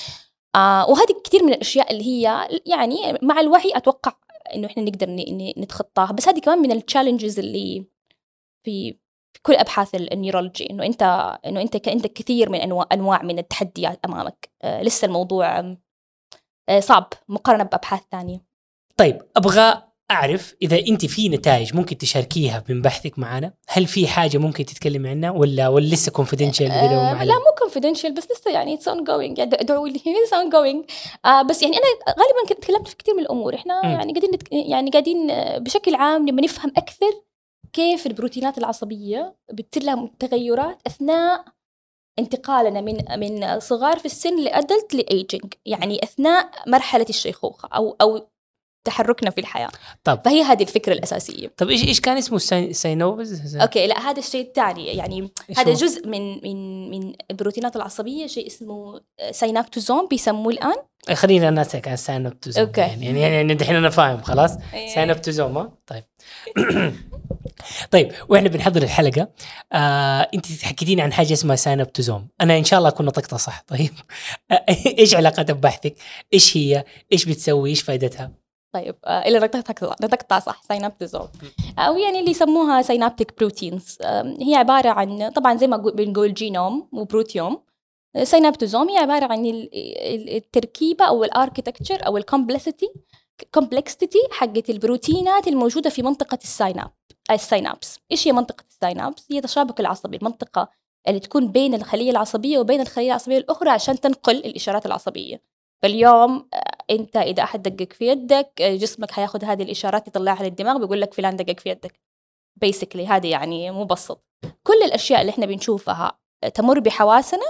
وهذه كتير من الأشياء اللي هي يعني مع الوعي أتوقع إنه إحنا نقدر نتخطاها. بس هذه كمان من التشالنجز اللي في كل أبحاث النيورولوجي، إنه أنت عندك كثير من أنواع من التحديات أمامك. لسه الموضوع صعب مقارنة بأبحاث ثانية. طيب أبغى أعرف إذا أنت في نتائج ممكن تشاركيها من بحثك معنا. هل في حاجة ممكن تتكلم عنها ولا لسه confidential كده لا مو confidential، بس لسه يعني it's ongoing، يعني ادعوا لي it's ongoing. بس يعني أنا غالبا تكلمت في كثير من الأمور. إحنا يعني قاعدين بشكل عام لما نفهم أكثر كيف البروتينات العصبية بتصير لها تغيرات أثناء انتقالنا من صغار في السن لأدلت لأيجينج، يعني أثناء مرحلة الشيخوخة أو تحركنا في الحياة. طب فهي هذه الفكرة الأساسية. طب إيش كان اسمه ساينوبز؟ أوكي، لا هذا الشيء الثاني، يعني هذا جزء من البروتينات العصبية، شيء اسمه ساينابتوزوم بيسموه الآن. خلينا نسألك عن ساينابتوزوم. أوكي. يعني دحين أنا فاهم خلاص. ساينابتوزوم. طيب وإحنا بنحضر الحلقة أنت حكيتين عن حاجة اسمها ساينابتوزوم. أنا إن شاء الله أكون نطقتها صح. طيب إيش علاقتها ببحثك؟ إيش هي؟ إيش بتسوي؟ إيش فائدتها؟ طيب إلا نطقتها صح، ساينابتوزوم أو يعني اللي يسموها ساينابتيك بروتينز. هي عبارة عن، طبعا زي ما بنقول جينوم وبروتيوم، ساينابتوزوم هي عبارة عن التركيبة أو الاركيتكتشر أو الكومبلكسيتي حقت البروتينات الموجودة في منطقة الساينابس. إيش هي منطقة الساينابس؟ هي تشابك العصبي، المنطقة اللي تكون بين الخلية العصبية وبين الخلية العصبية الأخرى عشان تنقل الإشارات العصبية. فاليوم أنت إذا أحد دقق في يدك، جسمك هياخد هذه الإشارات يطلعها للدماغ بيقول لك فلان دقق في يدك. basically هذه يعني مبسط. كل الأشياء اللي إحنا بنشوفها تمر بحواسنا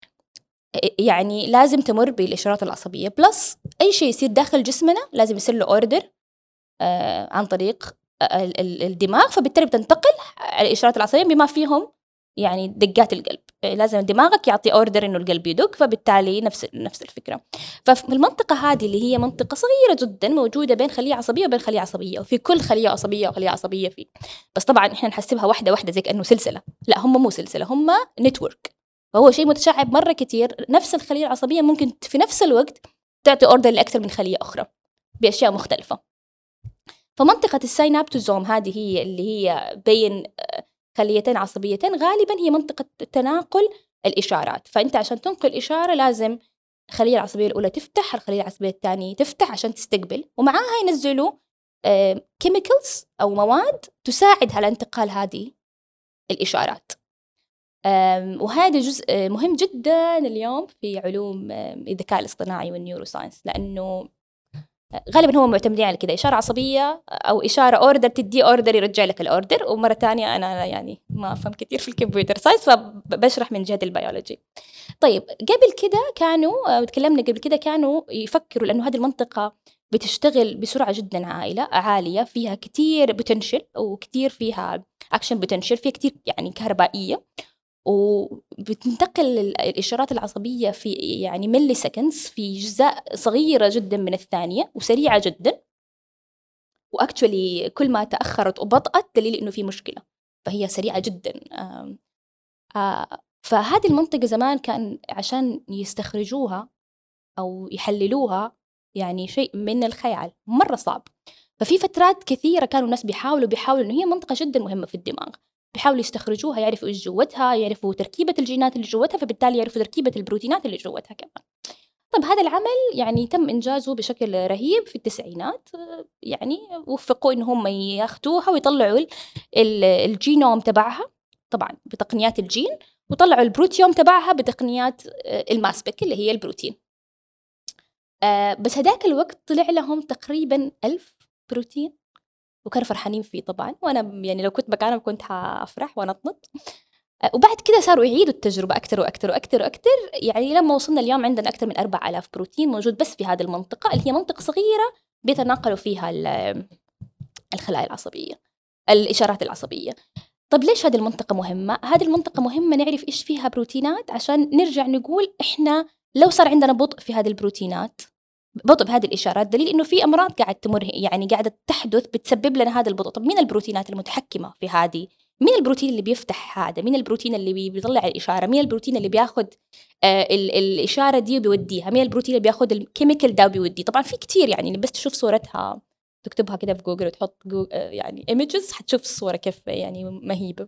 يعني لازم تمر بالإشارات العصبية. بلس أي شيء يصير داخل جسمنا لازم يصير له أوردر عن طريق الدماغ، فبالتالي بتنتقل الإشارات العصبية بما فيهم يعني دقات القلب. لازم دماغك يعطي أوردر إنه القلب يدق، فبالتالي نفس الفكرة. ففي المنطقة هذه اللي هي منطقة صغيرة جدا موجودة بين خلية عصبية وبين خلية عصبية، وفي كل خلية عصبية وخلية عصبية فيه. بس طبعا إحنا نحسبها واحدة زي كأنه سلسلة. لا، هم مو سلسلة، هم نتورك. فهو شيء متشعب مرة كتير. نفس الخلية العصبية ممكن في نفس الوقت تعطي أوردر لأكثر من خلية أخرى بأشياء مختلفة. فمنطقة الساينابتوزوم هذه هي اللي هي بين خليتين عصبيتين، غالبا هي منطقة تناقل الإشارات. فأنت عشان تنقل إشارة لازم الخلية العصبية الأولى تفتح، الخلية العصبية الثانية تفتح عشان تستقبل، ومعاها ينزلوا chemicals أو مواد تساعد على انتقال هذه الإشارات. وهذا جزء مهم جدا اليوم في علوم الذكاء الاصطناعي والنيوروساينس، لأنه غالبا هم معتمدين على كده، إشارة عصبية أو إشارة أوردر، تدي أوردر يرجع لك الأوردر. ومرة تانية أنا يعني ما أفهم كتير في الكمبيوتر ساينس فبشرح من جهة البيولوجي. طيب قبل كده كانوا تكلمنا قبل كده كانوا يفكروا لأنه هذه المنطقة بتشتغل بسرعة جدا عالية، فيها كتير بوتنشل وكتير فيها أكشن بوتنشل، فيها كتير يعني كهربائية، وبتنتقل الإشارات العصبية في يعني ملي سكندز، في أجزاء صغيرة جدا من الثانية وسريعة جدا. وأكتشولي كل ما تأخرت وبطأت دليل إنه في مشكلة، فهي سريعة جدا. فهذه المنطقة زمان كان عشان يستخرجوها أو يحللوها يعني شيء من الخيال، مرة صعب. ففي فترات كثيرة كانوا الناس بيحاولوا إنه هي منطقة جدا مهمة في الدماغ، بيحاولوا يستخرجوها، يعرفوا إيش جوتها، يعرفوا تركيبة الجينات اللي جوتها، فبالتالي يعرفوا تركيبة البروتينات اللي جوتها كمان. طب هذا العمل يعني تم إنجازه بشكل رهيب في التسعينات، يعني وفقوا إن هم ياخدوها ويطلعوا الجينوم تبعها طبعا بتقنيات الجين، وطلعوا البروتيوم تبعها بتقنيات الماسبك اللي هي البروتين. بس هداك الوقت طلع لهم تقريبا 1000 بروتين، وكانوا فرحانين فيه طبعا، وأنا يعني لو كنت مكانهم كنت هأفرح ونطنط. وبعد كده صاروا يعيدوا التجربة أكتر وأكتر وأكتر وأكتر، يعني لما وصلنا اليوم عندنا أكتر من 4000 بروتين موجود بس في هذه المنطقة اللي هي منطقة صغيرة بيتناقلوا فيها الخلايا العصبية، الإشارات العصبية. طب ليش هذه المنطقة مهمة؟ هذه المنطقة مهمة نعرف إيش فيها بروتينات عشان نرجع نقول إحنا لو صار عندنا بطء في هذه البروتينات، بطء بهذه الإشارات، دليل إنه في أمراض قاعد تمر، يعني قاعدة تحدث بتسبب لنا هذا البطء. طب مين البروتينات المتحكمة في هذه؟ مين البروتين اللي بيفتح هذا؟ مين البروتين اللي بيطلع الإشارة؟ مين البروتين اللي بياخد الإشارة دي وبيوديها؟ مين البروتين اللي بياخد الكيميكال ده وبيوديه؟ طبعا في كتير، يعني بس تشوف صورتها، تكتبها كده في جوجل وتحط يعني images، حتشوف الصورة كيف يعني مهيبة.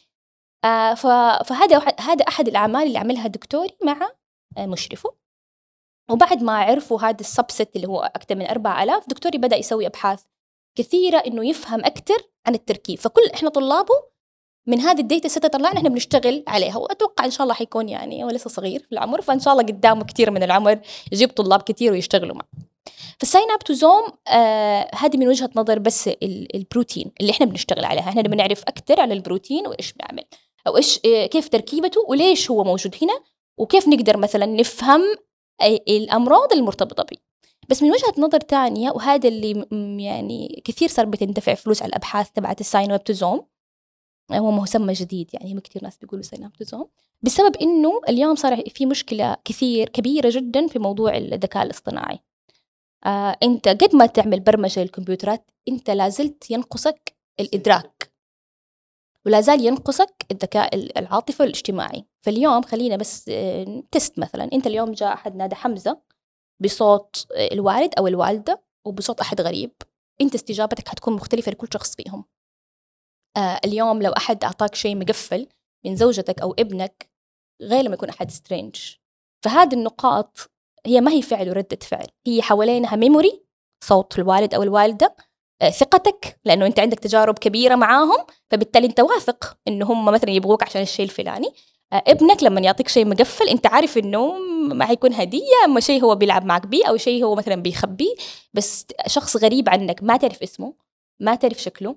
فهذا أحد الأعمال اللي عملها دكتوري مع مشرفه. وبعد ما عرفوا هذا السبست اللي هو أكثر من 4000، دكتوري بدأ يسوي أبحاث كثيرة إنه يفهم أكتر عن التركيب. فكل إحنا طلابه من هذه الديتا ست طلعنا إحنا بنشتغل عليها، وأتوقع إن شاء الله حيكون يعني هو لسه صغير في العمر، فإن شاء الله قدامه كتير من العمر يجيب طلاب كتير ويشتغلوا معه. فالساينابتوزوم هذه من وجهة نظر بس البروتين اللي إحنا بنشتغل عليها. إحنا بنعرف أكتر على البروتين وإيش بيعمل أو إيش كيف تركيبته وليش هو موجود هنا، وكيف نقدر مثلا نفهم الأمراض المرتبطة به. بس من وجهة نظر تانية، وهذا اللي يعني كثير صار بتندفع فلوس على الأبحاث تبعت الساينابتوزوم، هو مسمى جديد يعني هم كتير ناس بيقولوا ساينابتوزوم، بسبب إنه اليوم صار في مشكلة كثير كبيرة جدا في موضوع الذكاء الاصطناعي. أنت قد ما تعمل برمجة للكمبيوترات أنت لازلت ينقصك الإدراك، ولا زال ينقصك الذكاء العاطفي والاجتماعي. فاليوم خلينا بس تست، مثلا أنت اليوم جاء أحد نادى حمزة بصوت الوالد أو الوالدة وبصوت أحد غريب، أنت استجابتك هتكون مختلفة لكل شخص فيهم. اليوم لو أحد أعطاك شيء مقفل من زوجتك أو ابنك غير لما يكون أحد سترينج. فهذه النقاط هي ما هي فعل وردة فعل، هي حوالينها ميموري، صوت الوالد أو الوالدة، ثقتك لأنه أنت عندك تجارب كبيرة معاهم، فبالتالي أنت واثق إنه هم مثلا يبغوك عشان الشيء الفلاني. ابنك لما يعطيك شيء مقفل أنت عارف إنه ما حيكون هدية، أما شيء هو بيلعب معك بيه أو شيء هو مثلا بيخبيه. بس شخص غريب عنك ما تعرف اسمه، ما تعرف شكله،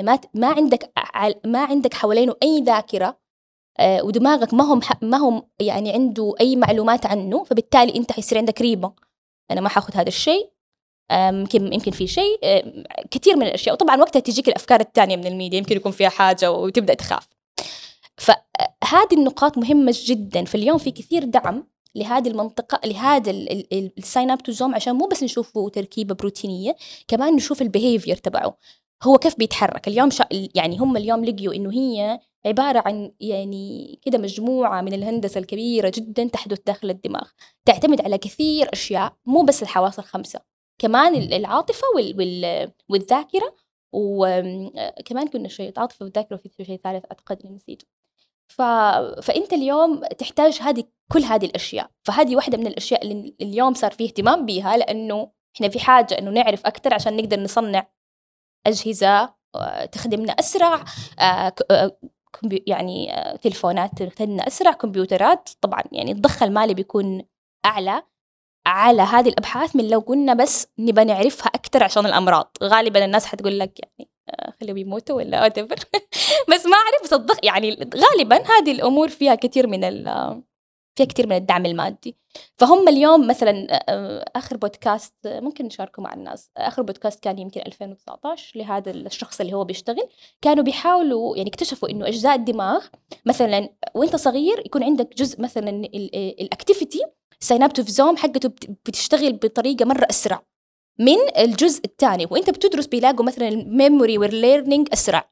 ما عندك حوالينه أي ذاكرة، ودماغك ما هم يعني عنده أي معلومات عنه، فبالتالي أنت حيصير عندك ريبة، أنا ما حاخذ هذا الشيء، يمكن في شيء، كثير من الأشياء. وطبعا وقتها تجيك الأفكار التانية من الميديا، يمكن يكون فيها حاجة وتبدأ تخاف. فهذه النقاط مهمة جدا. فاليوم في كثير دعم لهذه المنطقة، لهذا الساينابتوزوم، عشان مو بس نشوفه تركيبة بروتينية، كمان نشوف البيهيفير تبعه، هو كيف بيتحرك. اليوم يعني هم اليوم لقيوا إنه هي عبارة عن يعني كده مجموعة من الهندسة الكبيرة جدا تحدث داخل الدماغ، تعتمد على كثير أشياء، مو بس الحواس الخمسة، كمان العاطفة والذاكرة، وكمان كنا شيء عاطفة والذاكرة، وفي شيء ثالث أعتقد نسيته. فأنت اليوم تحتاج كل هذه الأشياء. فهذه واحدة من الأشياء اللي اليوم صار فيه اهتمام بيها، لأنه إحنا في حاجة إنه نعرف أكتر عشان نقدر نصنع أجهزة تخدمنا أسرع، يعني تلفونات تخدمنا أسرع، كمبيوترات. طبعا يعني الضخ المالي بيكون أعلى على هذه الأبحاث من لو قلنا بس نبى نعرفها أكتر عشان الأمراض. غالبا الناس حتقول لك يعني خليهم يموتوا ولا whatever بس ما أعرف، بس الضخ يعني غالبا هذه الأمور فيها كثير من الدعم المادي. فهم اليوم مثلا آخر بودكاست ممكن نشاركه مع الناس، آخر بودكاست كان يمكن 2019 لهذا الشخص اللي هو بيشتغل، كانوا بيحاولوا يعني اكتشفوا إنه أجزاء الدماغ مثلا وإنت صغير يكون عندك جزء مثلا الأكتيفيتي الساينابتوزوم حقته بتشتغل بطريقة مرة أسرع من الجزء الثاني، وإنت بتدرس بيلاقوا مثلا الميموري والليرنينج أسرع.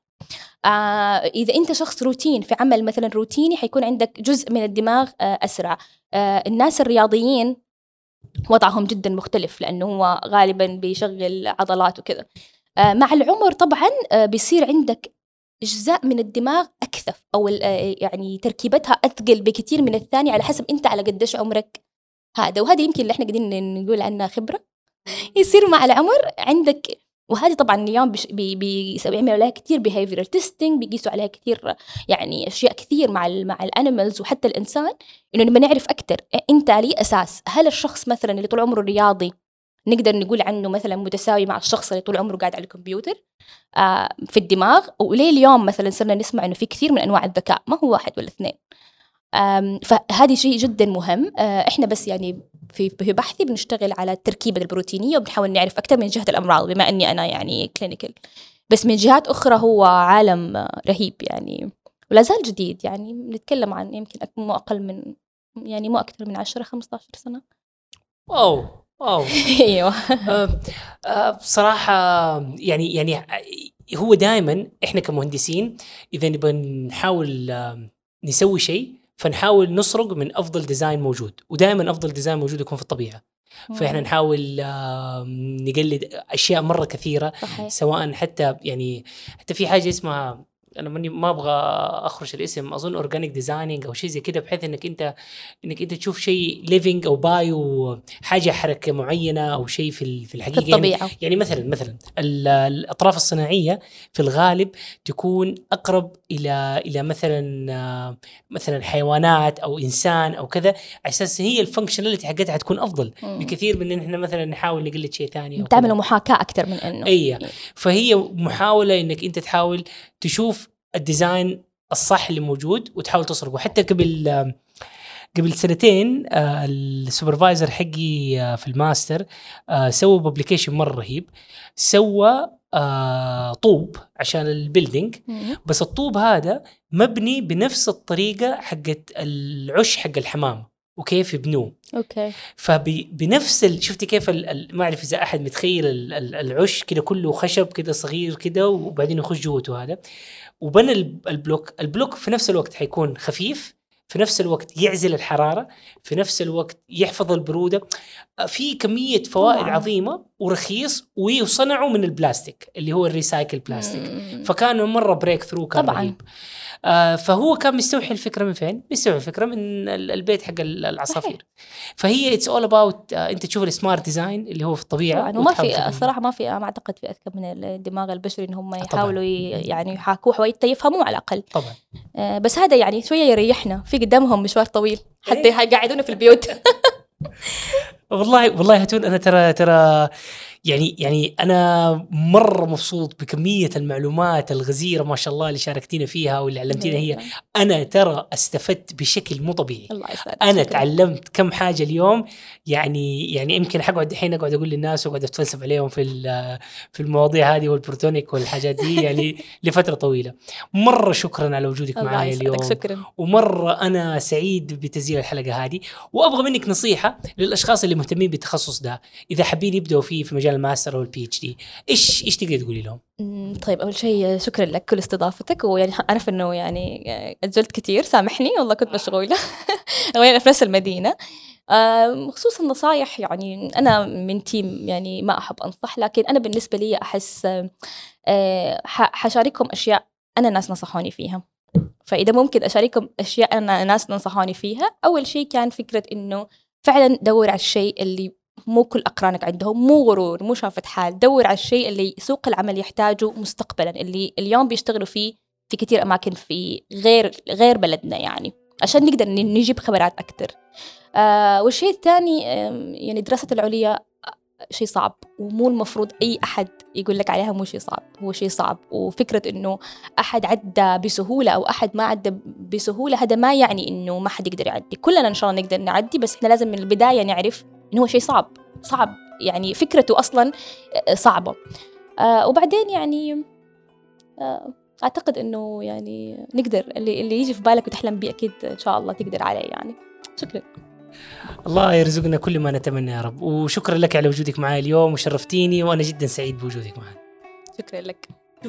إذا أنت شخص روتين في عمل مثلا روتيني حيكون عندك جزء من الدماغ أسرع. الناس الرياضيين وضعهم جدا مختلف لأنه هو غالبا بيشغل عضلات وكذا. مع العمر طبعا بيصير عندك أجزاء من الدماغ أكثف، أو يعني تركيبتها أثقل بكثير من الثاني على حسب أنت على قديش عمرك هذا. وهذا يمكن اللي احنا قاعدين نقول عنها خبرة يصير مع العمر عندك. وهذه طبعا اليوم بيعملوا عليها كثير behavioral testing، بيقيسوا عليها كثير يعني أشياء كثير مع الانيمالز وحتى الإنسان، إنه نبى نعرف أكتر أنت على أساس هل الشخص مثلا اللي طول عمره رياضي نقدر نقول عنه مثلا متساوي مع الشخص اللي طول عمره قاعد على الكمبيوتر في الدماغ. وليه اليوم مثلا صرنا نسمع إنه في كثير من أنواع الذكاء، ما هو واحد ولا اثنين. فهذه شيء جدا مهم. إحنا بس يعني في بحثي بنشتغل على التركيبة البروتينية وبنحاول نعرف أكثر من جهة الأمراض، بما أني أنا يعني كلينيكال، بس من جهات أخرى هو عالم رهيب يعني، ولا زال جديد. يعني نتكلم عن يمكن مو أقل من يعني مو أكثر من 10-15 سنة. واو أيوة. بصراحة يعني هو دائما إحنا كمهندسين إذا نبغى نحاول نسوي شيء فنحاول نسرق من أفضل ديزاين موجود، ودائما أفضل ديزاين موجود يكون في الطبيعة. فإحنا نحاول نقلد أشياء مرة كثيرة. صحيح. سواء حتى في حاجة اسمها انا ما ابغى اخرج الاسم، اظن اورجانيك ديزايننج او شيء زي كده، بحيث انك انت تشوف شيء ليفينج او بايو، حاجه حركه معينه او شيء في الحقيقه في الطبيعة. يعني مثلا الاطراف الصناعيه في الغالب تكون اقرب الى مثلا حيوانات او انسان او كذا، على اساس هي الفانكشناليتي حقتها حتكون افضل بكثير من ان احنا مثلا نحاول نقلد شيء ثاني، تعملوا محاكاه اكثر من انه فهي محاولة انك انت تحاول تشوف الديزاين الصح اللي موجود وتحاول تصرفه. حتى قبل سنتين السوبرفايزر حقي في الماستر سوى بابليكيشن مرة رهيب، سوى طوب عشان البيلدينج، بس الطوب هذا مبني بنفس الطريقة حقت العش حق الحمام وكيف يبنوه. اوكي. فبنفس شفتي كيف ما اعرف اذا احد متخيل العش كده كله خشب كده صغير كده وبعدين يخش جوته هذا، وبنى البلوك في نفس الوقت حيكون خفيف، في نفس الوقت يعزل الحرارة، في نفس الوقت يحفظ البرودة، في كمية فوائد عظيمة ورخيص، ويصنعوا من البلاستيك اللي هو الريسايكل بلاستيك. فكان مرة بريك ثرو، كان رهيب. فهو كان مستوحي الفكرة من فين؟ مستوحي الفكرة من البيت حق العصافير. فهي it's all about انت تشوف السمارت ديزاين اللي هو في الطبيعة. وما في الصراحة ما اعتقد في أذكى من الدماغ البشري ان هم يحاولوا يعني يحاكوه ويفهموه على الأقل. طبعا. بس هذا يعني شوية يريحنا، في قدامهم مشوار طويل حتى يقعدونا في البيوت. والله هتون أنا ترى يعني أنا مرة مبسوط بكمية المعلومات الغزيرة ما شاء الله اللي شاركتينا فيها واللي علمتينا هي. أنا ترى استفدت بشكل مو طبيعي. أنا تعلمت كم حاجة اليوم، يعني يمكن حقعد الحين أقعد أقول للناس وأقعد أتفلسف عليهم في المواضيع هذه والبروتونيك والحاجات دي يعني لفترة طويلة. مرة شكرا على وجودك معايا اليوم. شكرا. ومرة أنا سعيد بتسجيل الحلقة هذه، وأبغى منك نصيحة للأشخاص اللي مهتمين بالتخصص ده إذا حابين يبدأوا فيه في مجال الماستر أو البي اتش دي، إيش تقدر تقولي لهم؟ طيب أول شيء شكرا لك كل استضافتك، ويعني أعرف إنه يعني أجلت كثير، سامحني والله كنت مشغولة وأنا في نفس المدينة. خصوصا النصايح، يعني أنا من تيم يعني ما أحب أنصح، لكن أنا بالنسبة لي أحس حشارككم أشياء أنا ناس نصحوني فيها. فإذا ممكن أشارككم أشياء أنا ناس نصحوني فيها، أول شيء كان فكرة إنه فعلا دور على الشيء اللي مو كل أقرانك عندهم، مو غرور، مو شافة حال، دور على الشيء اللي سوق العمل يحتاجه مستقبلا، اللي اليوم بيشتغلوا فيه في كتير أماكن في غير بلدنا، يعني عشان نقدر نجيب خبرات أكتر. والشيء الثاني يعني دراسة العليا شيء صعب، ومو المفروض أي أحد يقول لك عليها مو شيء صعب، هو شيء صعب. وفكرة إنه أحد عدى بسهولة أو أحد ما عدى بسهولة، هذا ما يعني إنه ما حد يقدر يعدي. كلنا إن شاء الله نقدر نعدي، بس إحنا لازم من البداية نعرف إنه هو شيء صعب يعني فكرته أصلا صعبة. وبعدين يعني أعتقد إنه يعني نقدر اللي يجي في بالك وتحلم بيه أكيد إن شاء الله تقدر عليه يعني. شكرا. الله يرزقنا كل ما نتمنى يا رب. وشكرا لك على وجودك معي اليوم، وشرفتيني، وأنا جدا سعيد بوجودك معنا. شكرا لك.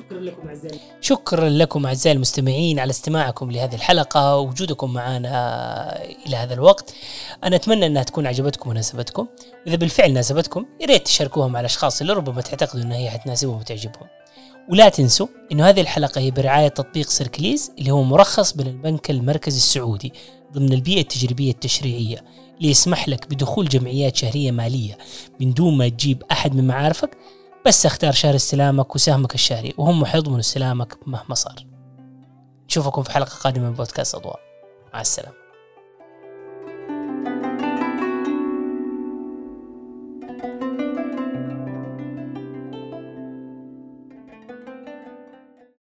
شكرا لكم أعزائي المستمعين على استماعكم لهذه الحلقة ووجودكم معنا إلى هذا الوقت. أنا أتمنى أنها تكون عجبتكم وناسبتكم، وإذا بالفعل ناسبتكم يا ريت تشاركوها مع الأشخاص اللي ربما تعتقدوا أنها هي حتناسبهم وتعجبهم. ولا تنسوا أنه هذه الحلقة هي برعاية تطبيق سيركليز، اللي هو مرخص من البنك المركزي السعودي ضمن البيئة التجريبية التشريعية، اللي يسمح لك بدخول جمعيات شهرية مالية من دون ما تجيب أحد من معارفك، بس اختار شهر استلامك وسهمك الشهري، وهم حيضمنوا استلامك مهما صار. نشوفكم في حلقة قادمة من بودكاست أضواء. مع السلامة.